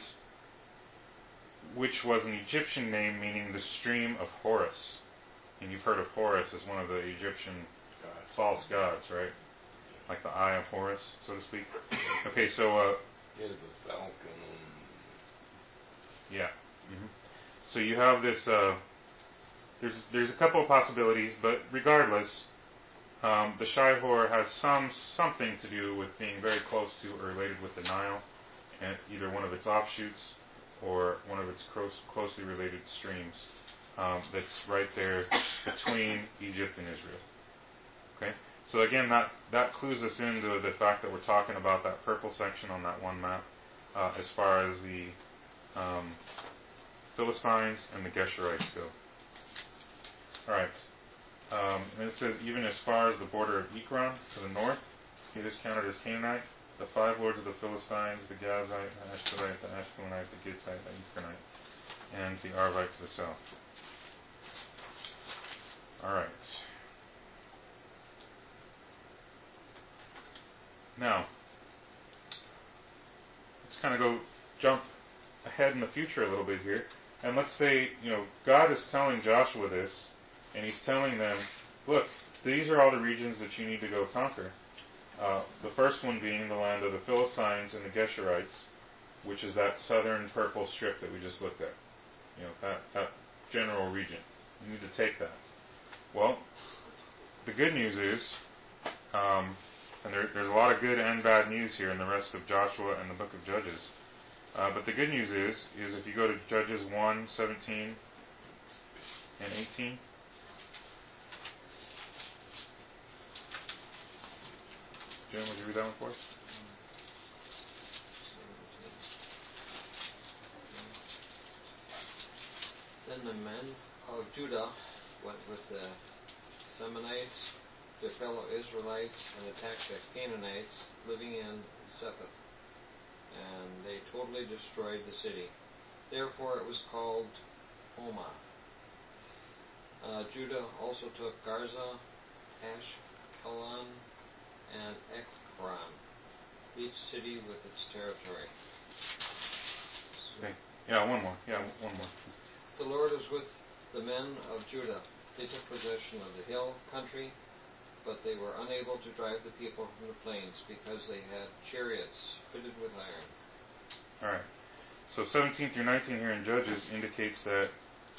which was an Egyptian name meaning the stream of Horus. And you've heard of Horus as one of the Egyptian false gods, right? Like the Eye of Horus, so to speak. Okay, so Head of a falcon. yeah. Mm-hmm. So you have this. There's a couple of possibilities, but regardless, the Shihor has something to do with being very close to or related with the Nile, and either one of its offshoots or one of its closely related streams that's right there between Egypt and Israel. Okay. So again, that clues us into the fact that we're talking about that purple section on that one map, as far as the Philistines and the Geshurites go. All right. And it says, even as far as the border of Ekron to the north, it is counted as Canaanite. The five lords of the Philistines, the Gazite, the Ashtarite, the Ashkelonite, the Gitzite, the Ekronite, and the Arvite to the south. All right. Now, let's kind of jump ahead in the future a little bit here. And let's say, God is telling Joshua this, and he's telling them, look, these are all the regions that you need to go conquer. The first one being the land of the Philistines and the Geshurites, which is that southern purple strip that we just looked at. That general region. You need to take that. Well, the good news is, and there's a lot of good and bad news here in the rest of Joshua and the book of Judges. But the good news is if you go to Judges 1:17 and 18. Jim, would you read that one for us? Then the men of Judah went with the Semonites, their fellow Israelites, and attacked the Canaanites living in Zephath, and they totally destroyed the city. Therefore it was called Homa. Judah also took Garza, Ashkelon, and Ekron, each city with its territory. Okay. Yeah, one more. The Lord is with the men of Judah. They took possession of the hill country, but they were unable to drive the people from the plains because they had chariots fitted with iron. All right. So 17 through 19 here in Judges indicates that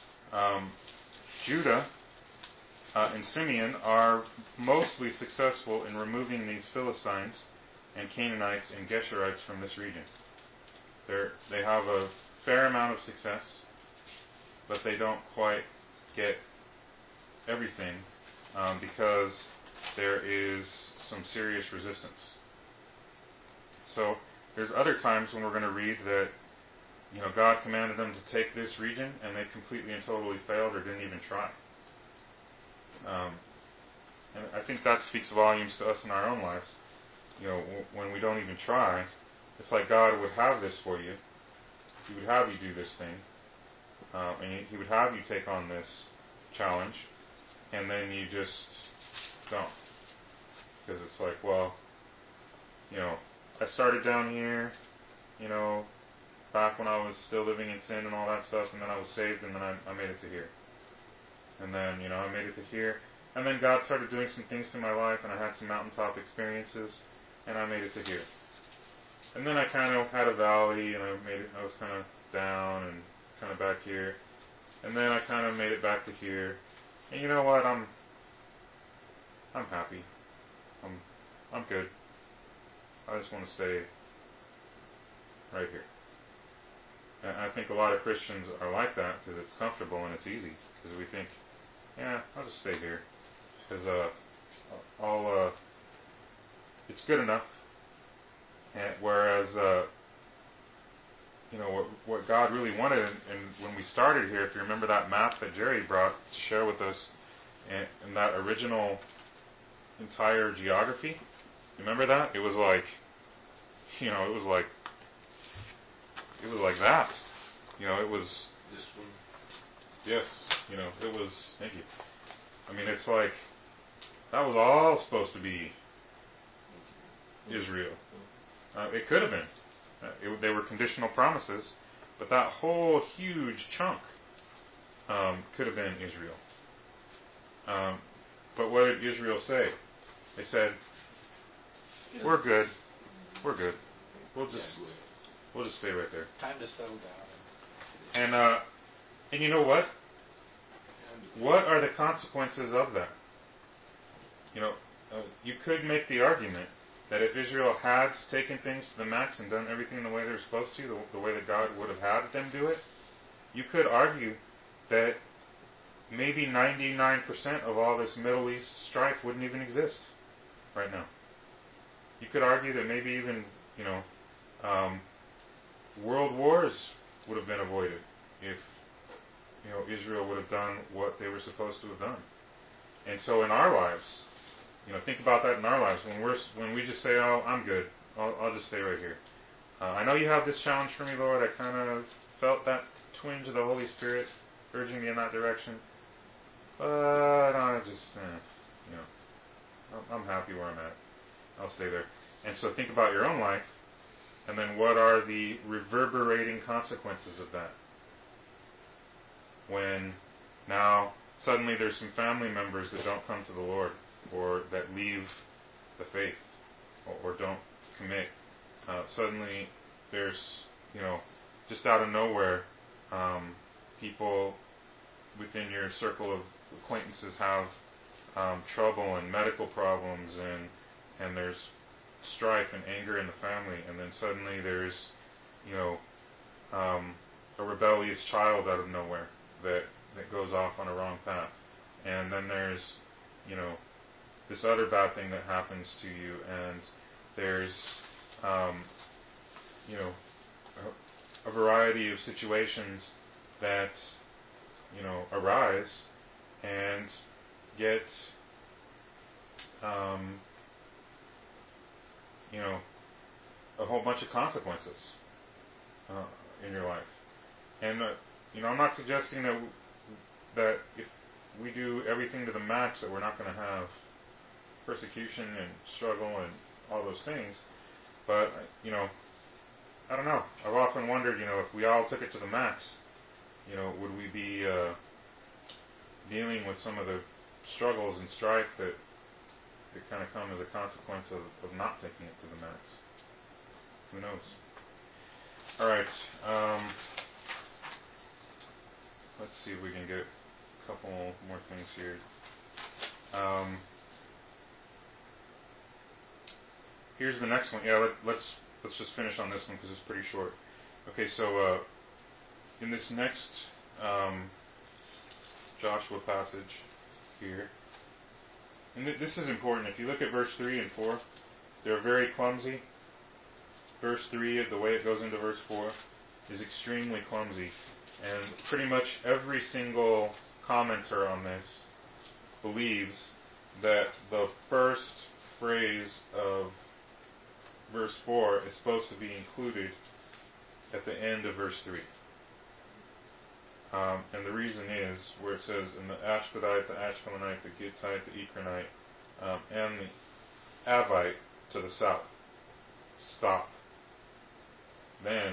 Judah and Simeon are mostly successful in removing these Philistines and Canaanites and Geshurites from this region. They have a fair amount of success, but they don't quite get everything because there is some serious resistance. So there's other times when we're going to read that God commanded them to take this region and they completely and totally failed or didn't even try. And I think that speaks volumes to us in our own lives. When we don't even try, it's like God would have this for you. He would have you do this thing. And He would have you take on this challenge. And then you just don't. Because it's like, well, I started down here, back when I was still living in sin and all that stuff, and then I was saved, and then I made it to here. And then, I made it to here. And then God started doing some things in my life, and I had some mountaintop experiences, and I made it to here. And then I kind of had a valley, and I was kind of down and kind of back here. And then I kind of made it back to here. And you know what? I'm happy. I'm good. I just want to stay right here. And I think a lot of Christians are like that because it's comfortable and it's easy. Because we think, I'll just stay here. Because it's good enough. And whereas, what God really wanted, and when we started here, if you remember that map that Jerry brought to share with us, and that original entire geography, you remember that? It was like, it was like that. It was This one. yes. It was. Thank you. I mean, it's like that was all supposed to be Israel. It could have been. They were conditional promises, but that whole huge chunk could have been Israel. But what did Israel say? They said, "We're good. We're good. We'll just stay right there." Time to settle down. And you know what? What are the consequences of that? You could make the argument that if Israel had taken things to the max and done everything the way they were supposed to, the way that God would have had them do it, you could argue that maybe 99% of all this Middle East strife wouldn't even exist right now. You could argue that maybe even, world wars would have been avoided if, Israel would have done what they were supposed to have done. And so in our lives, think about that in our lives. When we just say, "Oh, I'm good. I'll just stay right here." I know you have this challenge for me, Lord. I kind of felt that twinge of the Holy Spirit urging me in that direction. But I just, I'm happy where I'm at. I'll stay there. And so think about your own life, and then what are the reverberating consequences of that? When now suddenly there's some family members that don't come to the Lord, or that leave the faith or don't commit. Suddenly there's, just out of nowhere, people within your circle of acquaintances have trouble and medical problems, and there's strife and anger in the family, and then suddenly there's, a rebellious child out of nowhere that goes off on a wrong path. And then there's, this other bad thing that happens to you, and there's, a variety of situations that, arise and get, a whole bunch of consequences in your life. And, I'm not suggesting that if we do everything to the max that we're not going to have persecution and struggle and all those things. But, I don't know. I've often wondered, if we all took it to the max, would we be dealing with some of the struggles and strife that kind of come as a consequence of not taking it to the max? Who knows? All right. Let's see if we can get a couple more things here. Here's the next one. Yeah, let's just finish on this one because it's pretty short. Okay, so in this next Joshua passage here, and this is important. If you look at verse 3 and 4, they're very clumsy. Verse 3, the way it goes into verse 4, is extremely clumsy. And pretty much every single commenter on this believes that the first phrase of verse 4 is supposed to be included at the end of verse 3. And the reason is where it says, in the Ashkodite, the Ashkelonite, the Gittite, the Ekronite, and the Avite to the south. Stop. Then,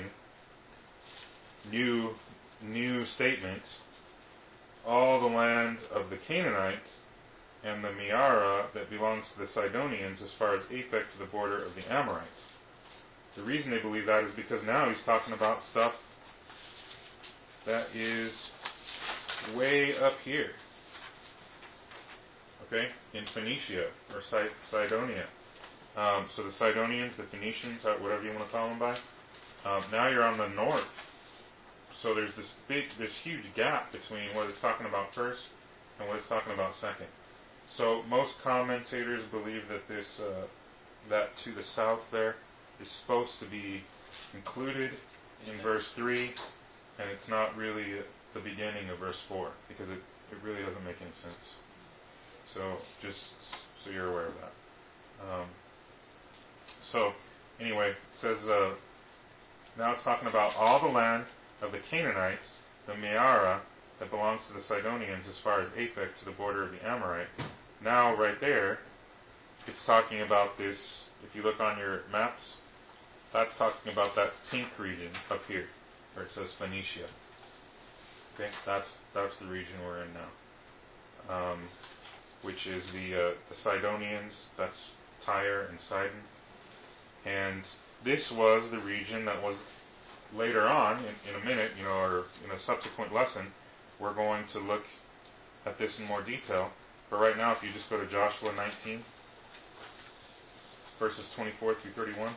new statements, all the land of the Canaanites and the Meara that belongs to the Sidonians as far as Aphek to the border of the Amorites. The reason they believe that is because now he's talking about stuff that is way up here. Okay? In Phoenicia or Sidonia. So the Sidonians, the Phoenicians, whatever you want to call them by, now you're on the north. So there's this huge gap between what it's talking about first and what it's talking about second. So most commentators believe that that to the south there is supposed to be included in verse 3, and it's not really the beginning of verse 4, because it really doesn't make any sense. So just so you're aware of that. So anyway, it says, now it's talking about all the land of the Canaanites, the Meara, that belongs to the Sidonians as far as Aphek to the border of the Amorite. Now, right there, it's talking about this, if you look on your maps, that's talking about that pink region up here, where it says Phoenicia. Okay, that's the region we're in now, which is the Sidonians, that's Tyre and Sidon. And this was the region that was later on, in a minute, or in a subsequent lesson, we're going to look at this in more detail. But right now, if you just go to Joshua 19, verses 24 through 31.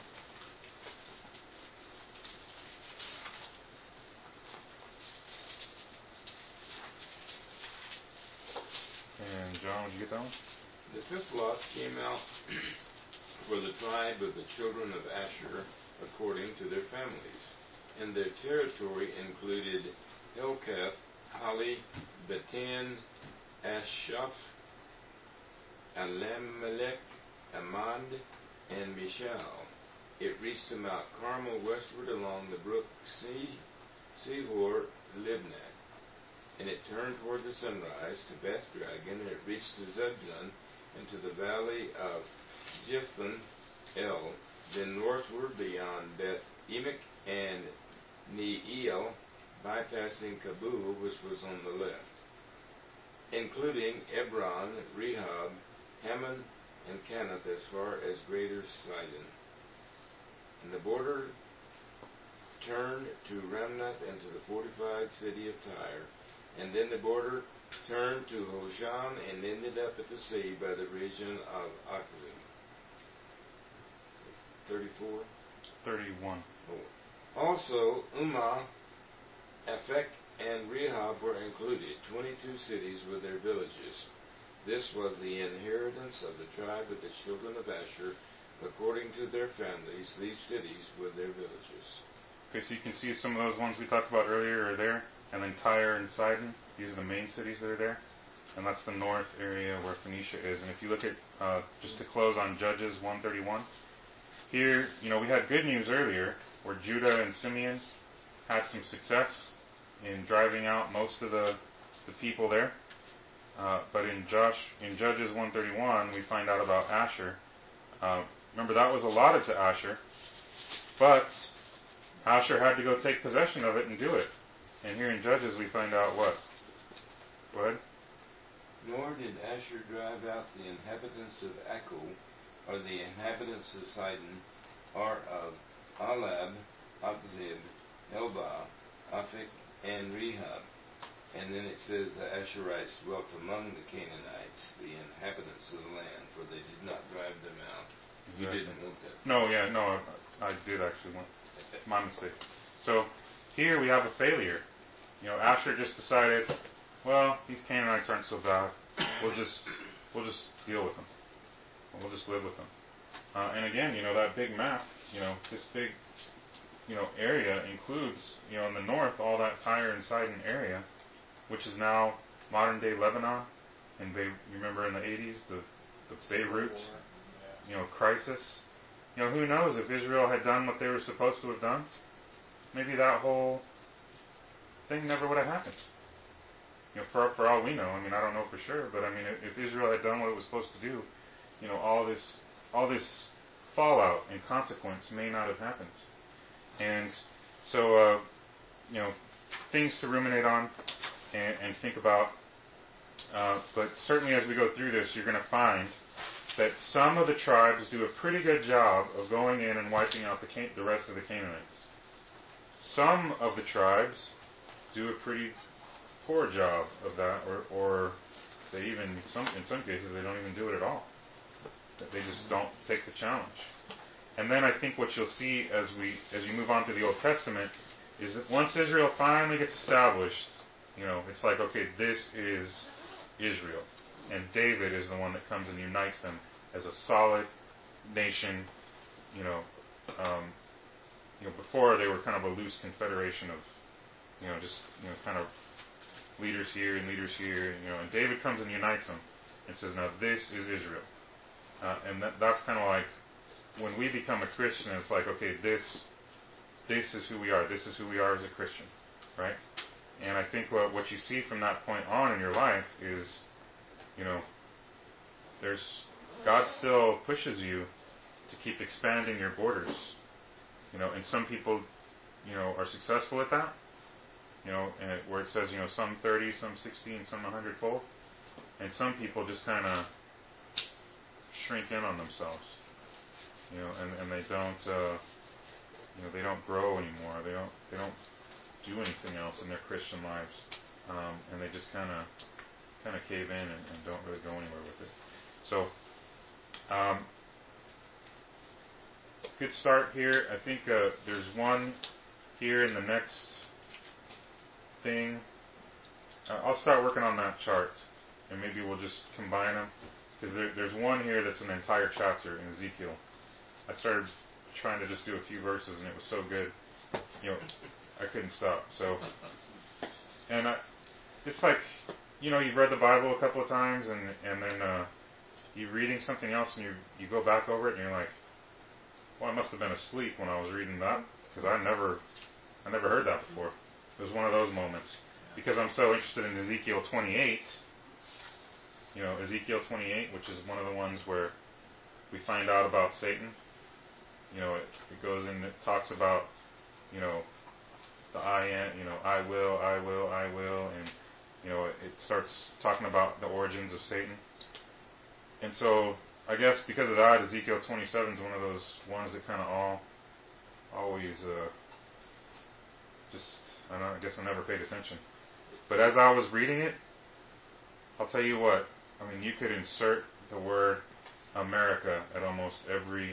And John, did you get that one? The fifth lot came out for the tribe of the children of Asher according to their families. And their territory included Helkath, Hali, Beten, Ashaph, Alamelech, Amad, and Mishal. It reached to Mount Carmel westward along the brook Sehor, Libnath. And it turned toward the sunrise to Beth Dragon, and it reached to Zebulun and to the valley of Ziphon El, then northward beyond Beth Emek and Neiel, bypassing Kabul, which was on the left, including Ebron, Rehob, Hammon, and Canath as far as Greater Sidon. And the border turned to Ramnath and to the fortified city of Tyre. And then the border turned to Hoshan and ended up at the sea by the region of Akzib. 34? 31. Oh. Also, Ummah, Aphek, and Rehob were included, 22 cities with their villages. This was the inheritance of the tribe of the children of Asher, according to their families, these cities with their villages. Okay, so you can see some of those ones we talked about earlier are there, and then Tyre and Sidon, these are the main cities that are there, and that's the north area where Phoenicia is. And if you look at, just to close on Judges 131, here, we had good news earlier, where Judah and Simeon had some success in driving out most of the people there. But in Judges 131, we find out about Asher. Remember, that was allotted to Asher, but Asher had to go take possession of it and do it. And here in Judges, we find out what? Go ahead. Nor did Asher drive out the inhabitants of Akko, or the inhabitants of Sidon, or of Alab, Akzib, Helbah, Aphek, and Rehob. And then it says the Asherites dwelt among the Canaanites, the inhabitants of the land, for they did not drive them out. Exactly. You didn't want that. No, I did actually want. My mistake. So here we have a failure. Asher just decided, well, these Canaanites aren't so bad. We'll just deal with them. We'll just live with them. And again, that big map, this big, area includes, in the north, all that Tyre and Sidon area, which is now modern-day Lebanon. And remember in the 80s, the Beirut, crisis. Who knows if Israel had done what they were supposed to have done? Maybe that whole thing never would have happened. For all we know, I don't know for sure, but if Israel had done what it was supposed to do, all this fallout and consequence may not have happened. And so, things to ruminate on and think about. But certainly as we go through this, you're going to find that some of the tribes do a pretty good job of going in and wiping out the rest of the Canaanites. Some of the tribes do a pretty poor job of that, or they even, in some cases, they don't even do it at all. They just don't take the challenge. And then I think what you'll see as you move on to the Old Testament is that once Israel finally gets established, it's like, okay, this is Israel. And David is the one that comes and unites them as a solid nation. Before they were kind of a loose confederation of, kind of leaders here and leaders here. And David comes and unites them and says, now this is Israel. And that's kind of like when we become a Christian, it's like, okay, this is who we are. This is who we are as a Christian, right? And I think what you see from that point on in your life is, God still pushes you to keep expanding your borders. And some people, are successful at that. And where it says, some 30, some 60, and some 100-fold. And some people just kind of shrink in on themselves. And they don't, they don't grow anymore. They don't do anything else in their Christian lives. And they just kind of cave in and don't really go anywhere with it. So, good start here. I think there's one here in the next thing. I'll start working on that chart, and maybe we'll just combine them, because there's one here that's an entire chapter in Ezekiel. I started trying to just do a few verses, and it was so good, I couldn't stop. So, and it's like, you've read the Bible a couple of times, and then you're reading something else, and you go back over it, and you're like, well, I must have been asleep when I was reading that, because I never heard that before. It was one of those moments. Because I'm so interested in Ezekiel 28, Ezekiel 28, which is one of the ones where we find out about Satan. It goes in, it talks about, the I am, I will, and, it starts talking about the origins of Satan. And so, I guess because of that, Ezekiel 27 is one of those ones that kind of always I guess I never paid attention. But as I was reading it, I'll tell you what, I mean, you could insert the word America at almost every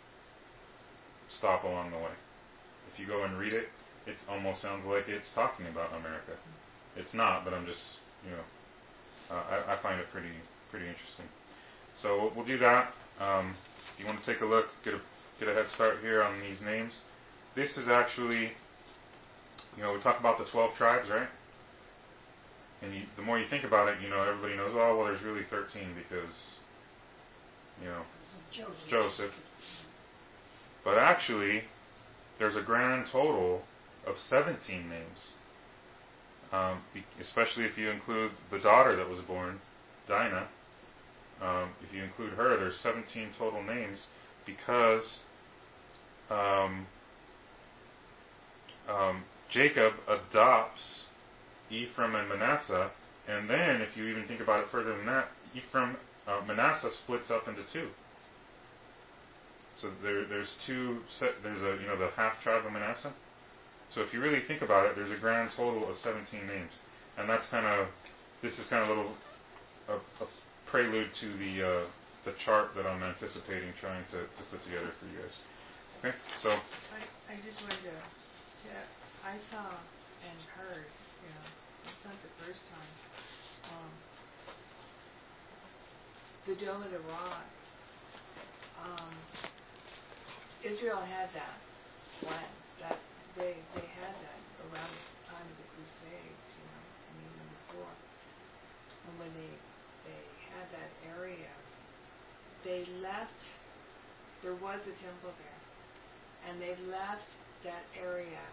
stop along the way. If you go and read it, it almost sounds like it's talking about America. It's not, but I'm just, I find it pretty interesting. So we'll do that. If you want to take a look, get a head start here on these names. This is actually, we talk about the 12 tribes, right? And the more you think about it, everybody knows, oh, well, there's really 13 because, Joseph. But actually, there's a grand total of 17 names. Especially if you include the daughter that was born, Dinah. If you include her, there's 17 total names because Jacob adopts Ephraim and Manasseh, and then if you even think about it further than that, Manasseh splits up into two. So there's the half tribe of Manasseh. So if you really think about it, there's a grand total of 17 names, and this is kind of a prelude to the chart that I'm anticipating trying to put together for you guys. Okay, so I just wanted to I saw and heard, it's not the first time, the Dome of the Rock. Israel had that plan. That they had that around the time of the Crusades, and even before. And when they had that area, they left. There was a temple there, and they left that area,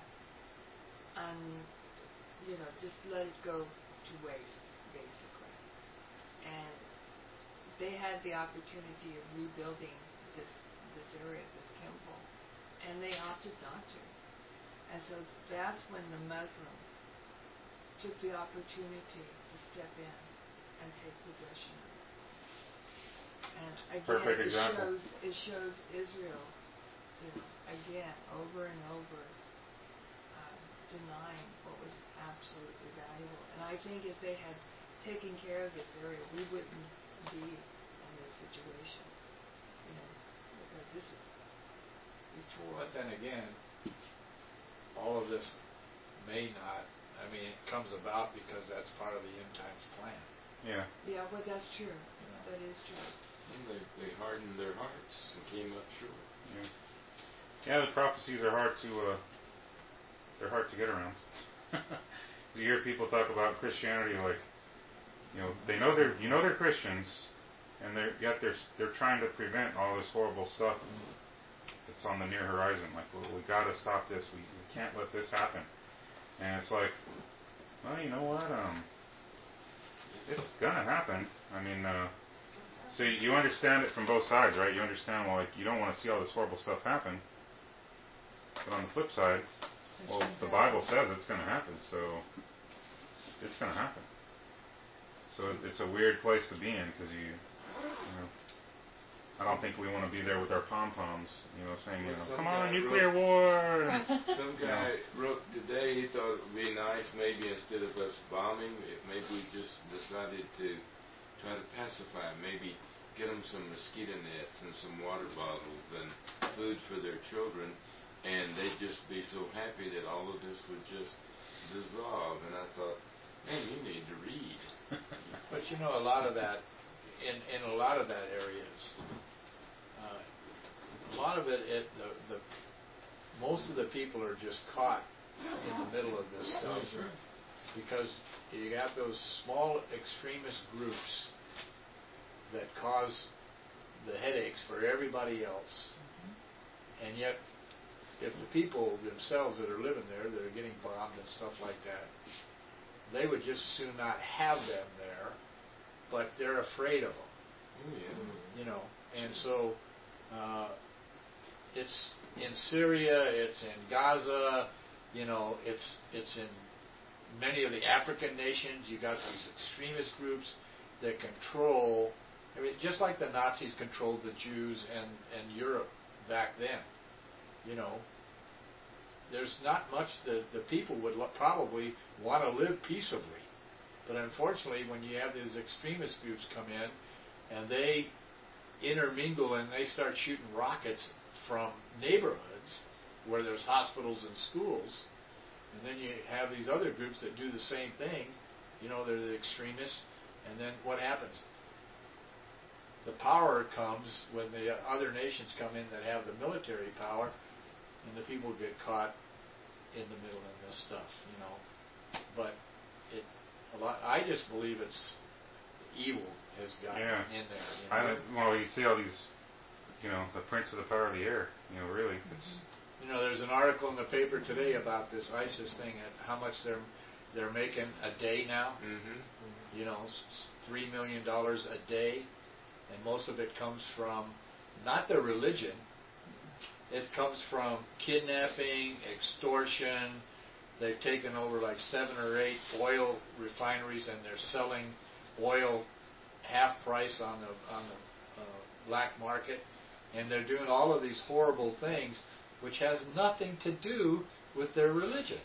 just let it go to waste, basically. And they had the opportunity of rebuilding this area, this temple, and they opted not to. And so that's when the Muslims took the opportunity to step in and take possession of it. And again, perfect example. It shows Israel, again, over and over, denying what was absolutely valuable. And I think if they had taken care of this area, we wouldn't be in this situation. Because this is before. But then again, all of this may not. It comes about because that's part of the end times plan. yeah. Yeah, well, that's true. That is true. And they hardened their hearts and came up short. Yeah, the prophecies are hard to get around. You hear people talk about Christianity like, they know they're Christians, and they're trying to prevent all this horrible stuff that's on the near horizon. Like, well, we got to stop this. We can't let this happen. And it's like, well, you know what? It's gonna happen. So you understand it from both sides, right? You understand, well, like, you don't want to see all this horrible stuff happen. But on the flip side, well, the Bible says it's going to happen, so it's going to happen. So it's a weird place to be in because I don't think we want to be there with our pom-poms, saying, come on, nuclear war. Some guy wrote today he thought it would be nice maybe instead of us bombing, maybe we just decided to try to pacify them, maybe get them some mosquito nets and some water bottles and food for their children, and they'd just be so happy that all of this would just dissolve. And I thought, man, you need to read. But a lot of that, in a lot of that areas, a lot of it, most of the people are just caught in the middle of this stuff. Because you got those small extremist groups that cause the headaches for everybody else. And yet, if the people themselves that are living there, that are getting bombed and stuff like that, they would just as soon not have them there, but they're afraid of them. And so it's in Syria, it's in Gaza, it's in many of the African nations. You got these extremist groups that control I mean, just like the Nazis controlled the Jews and Europe back then, you know, there's not much the people would probably want to live peaceably. But unfortunately, when you have these extremist groups come in and they intermingle and they start shooting rockets from neighborhoods where there's hospitals and schools, and then you have these other groups that do the same thing, you know, they're the extremists, and then what happens? The power comes when the other nations come in that have the military power, and the people get caught in the middle of this stuff, you know. But I just believe it's evil has gotten in there. You know? Well, you see all these, you know, the prince of the power of the air. You know, really, it's. You know, there's an article in the paper today about this ISIS thing and how much they're making a day now. Mm-hmm. You know, $3 million a day, and most of it comes from not their religion. It comes from kidnapping, extortion. They've taken over like 7 or 8 oil refineries, and they're selling oil half price on the black market. And they're doing all of these horrible things, which has nothing to do with their religion.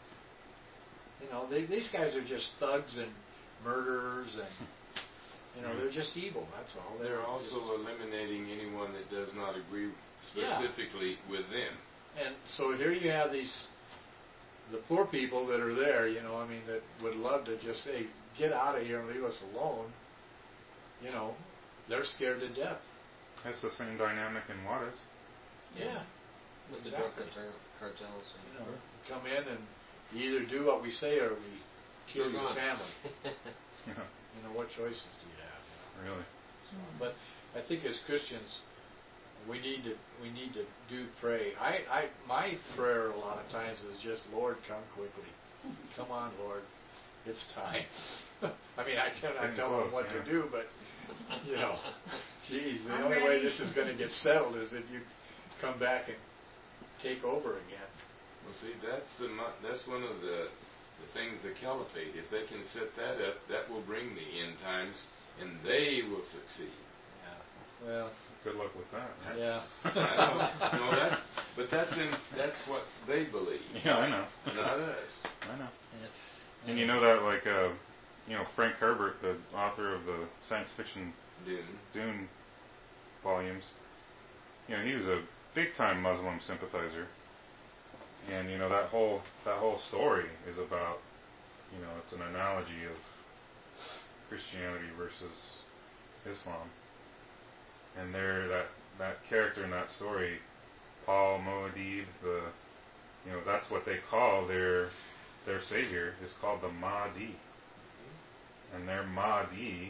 You know, these guys are just thugs and murderers, and you know, they're just evil. That's all. They're also eliminating anyone that does not agree specifically with them. And so here you have the poor people that are there, you know, I mean, that would love to just say, get out of here and leave us alone. You know, they're scared to death. That's the same dynamic in Juarez. Yeah. With the Exactly. drug cartels. You know, come in and you either do what we say or we kill your family. Yeah. You know, what choices do you have? You know? Really. But I think as Christians, we need to do pray. My prayer a lot of times is just, Lord, come quickly. Come on, Lord, it's time. I mean, I cannot tell them what to do, but you know, geez, the only way this is going to get settled is if you come back and take over again. Well, see, that's one of the things, the caliphate. If they can set that up, that will bring the end times, and they will succeed. Yeah. Well, good luck with that. Yeah. I know. No, that's what they believe. Yeah, I know. Not us. I know. And you know that, like, you know, Frank Herbert, the author of the science fiction Dune volumes, you know, he was a big-time Muslim sympathizer. And, you know, that whole story is about, you know, it's an analogy of Christianity versus Islam. And that character in that story, Paul Muad'Dib, you know, that's what they call their savior, is called the Mahdi. And their Mahdi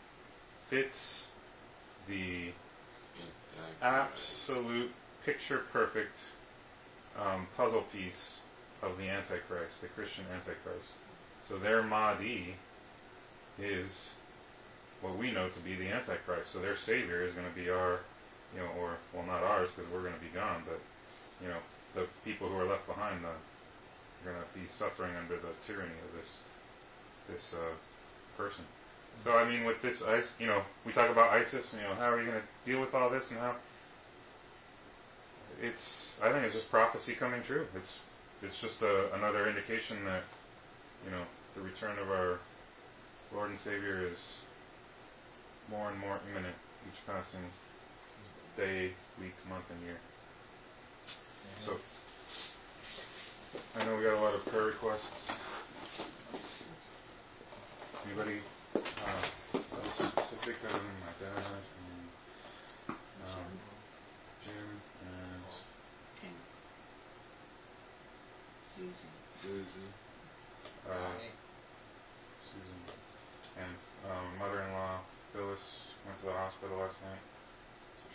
fits the absolute picture-perfect puzzle piece of the Antichrist, the Christian Antichrist. So their Mahdi is what we know to be the Antichrist. So their savior is going to be our, you know, or, well, not ours because we're going to be gone, but, you know, the people who are left behind, are going to be suffering under the tyranny of this person. So, I mean, with this, you know, we talk about ISIS, and, you know, how are you going to deal with all this, and how I think it's just prophecy coming true. It's just another indication that, you know, the return of our Lord and Savior is more and more imminent each passing day, week, month, and year. Mm-hmm. So, I know we got a lot of prayer requests. Anybody specific on my dad and Jim and Susie. Susan and mother-in-law Phyllis went to the hospital last night. So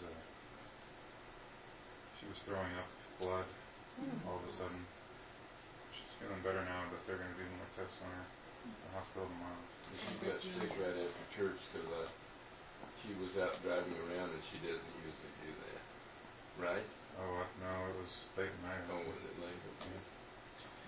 she was throwing up blood all of a sudden. She's feeling better now, but they're going to do more tests on her at the hospital tomorrow. She got sick right after church because she was out driving around and she doesn't usually do that. Right? Oh, no, it was late at night. Oh, was it late? Okay.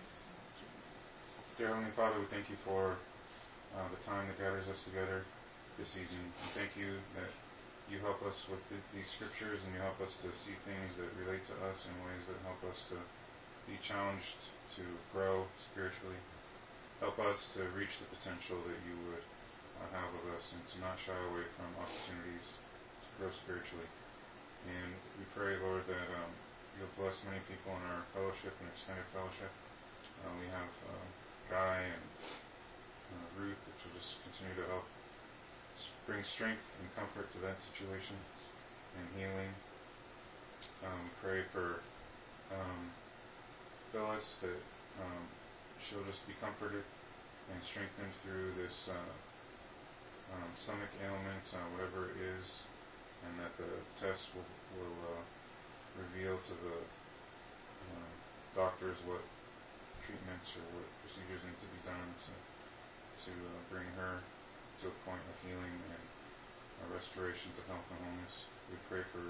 Dear Heavenly Father, we thank you for the time that gathers us together this evening. We thank you that you help us with these scriptures, and you help us to see things that relate to us in ways that help us to be challenged to grow spiritually. Help us to reach the potential that you would have of us, and to not shy away from opportunities to grow spiritually. And we pray, Lord, that you'll bless many people in our fellowship and extended fellowship. We have Guy and Ruth, which will just continue to help bring strength and comfort to that situation and healing. We pray for Phyllis, that she'll just be comforted and strengthened through this stomach ailment, whatever it is, and that the test will reveal to the doctors what treatments or what procedures need to be done to bring her to a point of healing and a restoration to health and wholeness. We pray for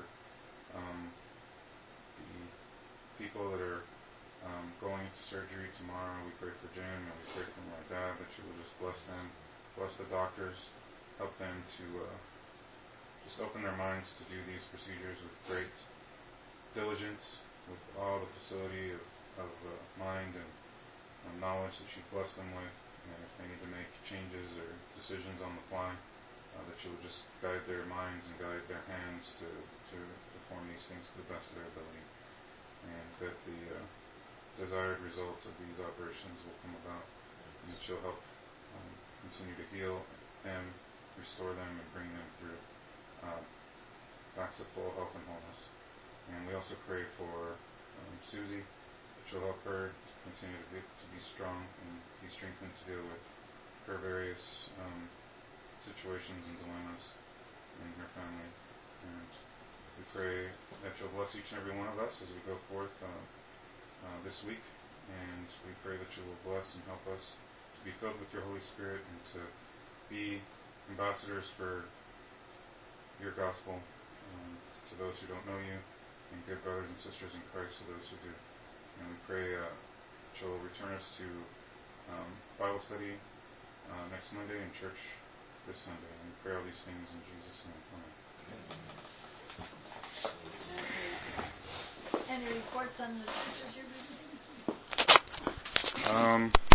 the people that are going to surgery tomorrow. We pray for Jim, and we pray for my dad, that you will just bless them, bless the doctors, help them to just open their minds to do these procedures with great diligence, with all the facility of mind and knowledge that you bless them with. And if they need to make changes or decisions on the fly, that you will just guide their minds and guide their hands to perform these things to the best of their ability, and that the desired results of these operations will come about, and that you'll help continue to heal them, restore them, and bring them through back to full health and wholeness. And we also pray for Susie, that you'll help her to continue to be strong and be strengthened to deal with her various situations and dilemmas in her family. And we pray that you'll bless each and every one of us as we go forth this week, and we pray that you will bless and help us to be filled with your Holy Spirit and to be ambassadors for your gospel to those who don't know you, and good brothers and sisters in Christ to those who do. And we pray that you'll return us to Bible study next Monday and church this Sunday. And we pray all these things in Jesus' name. Amen. Any reports on the scriptures you're reading?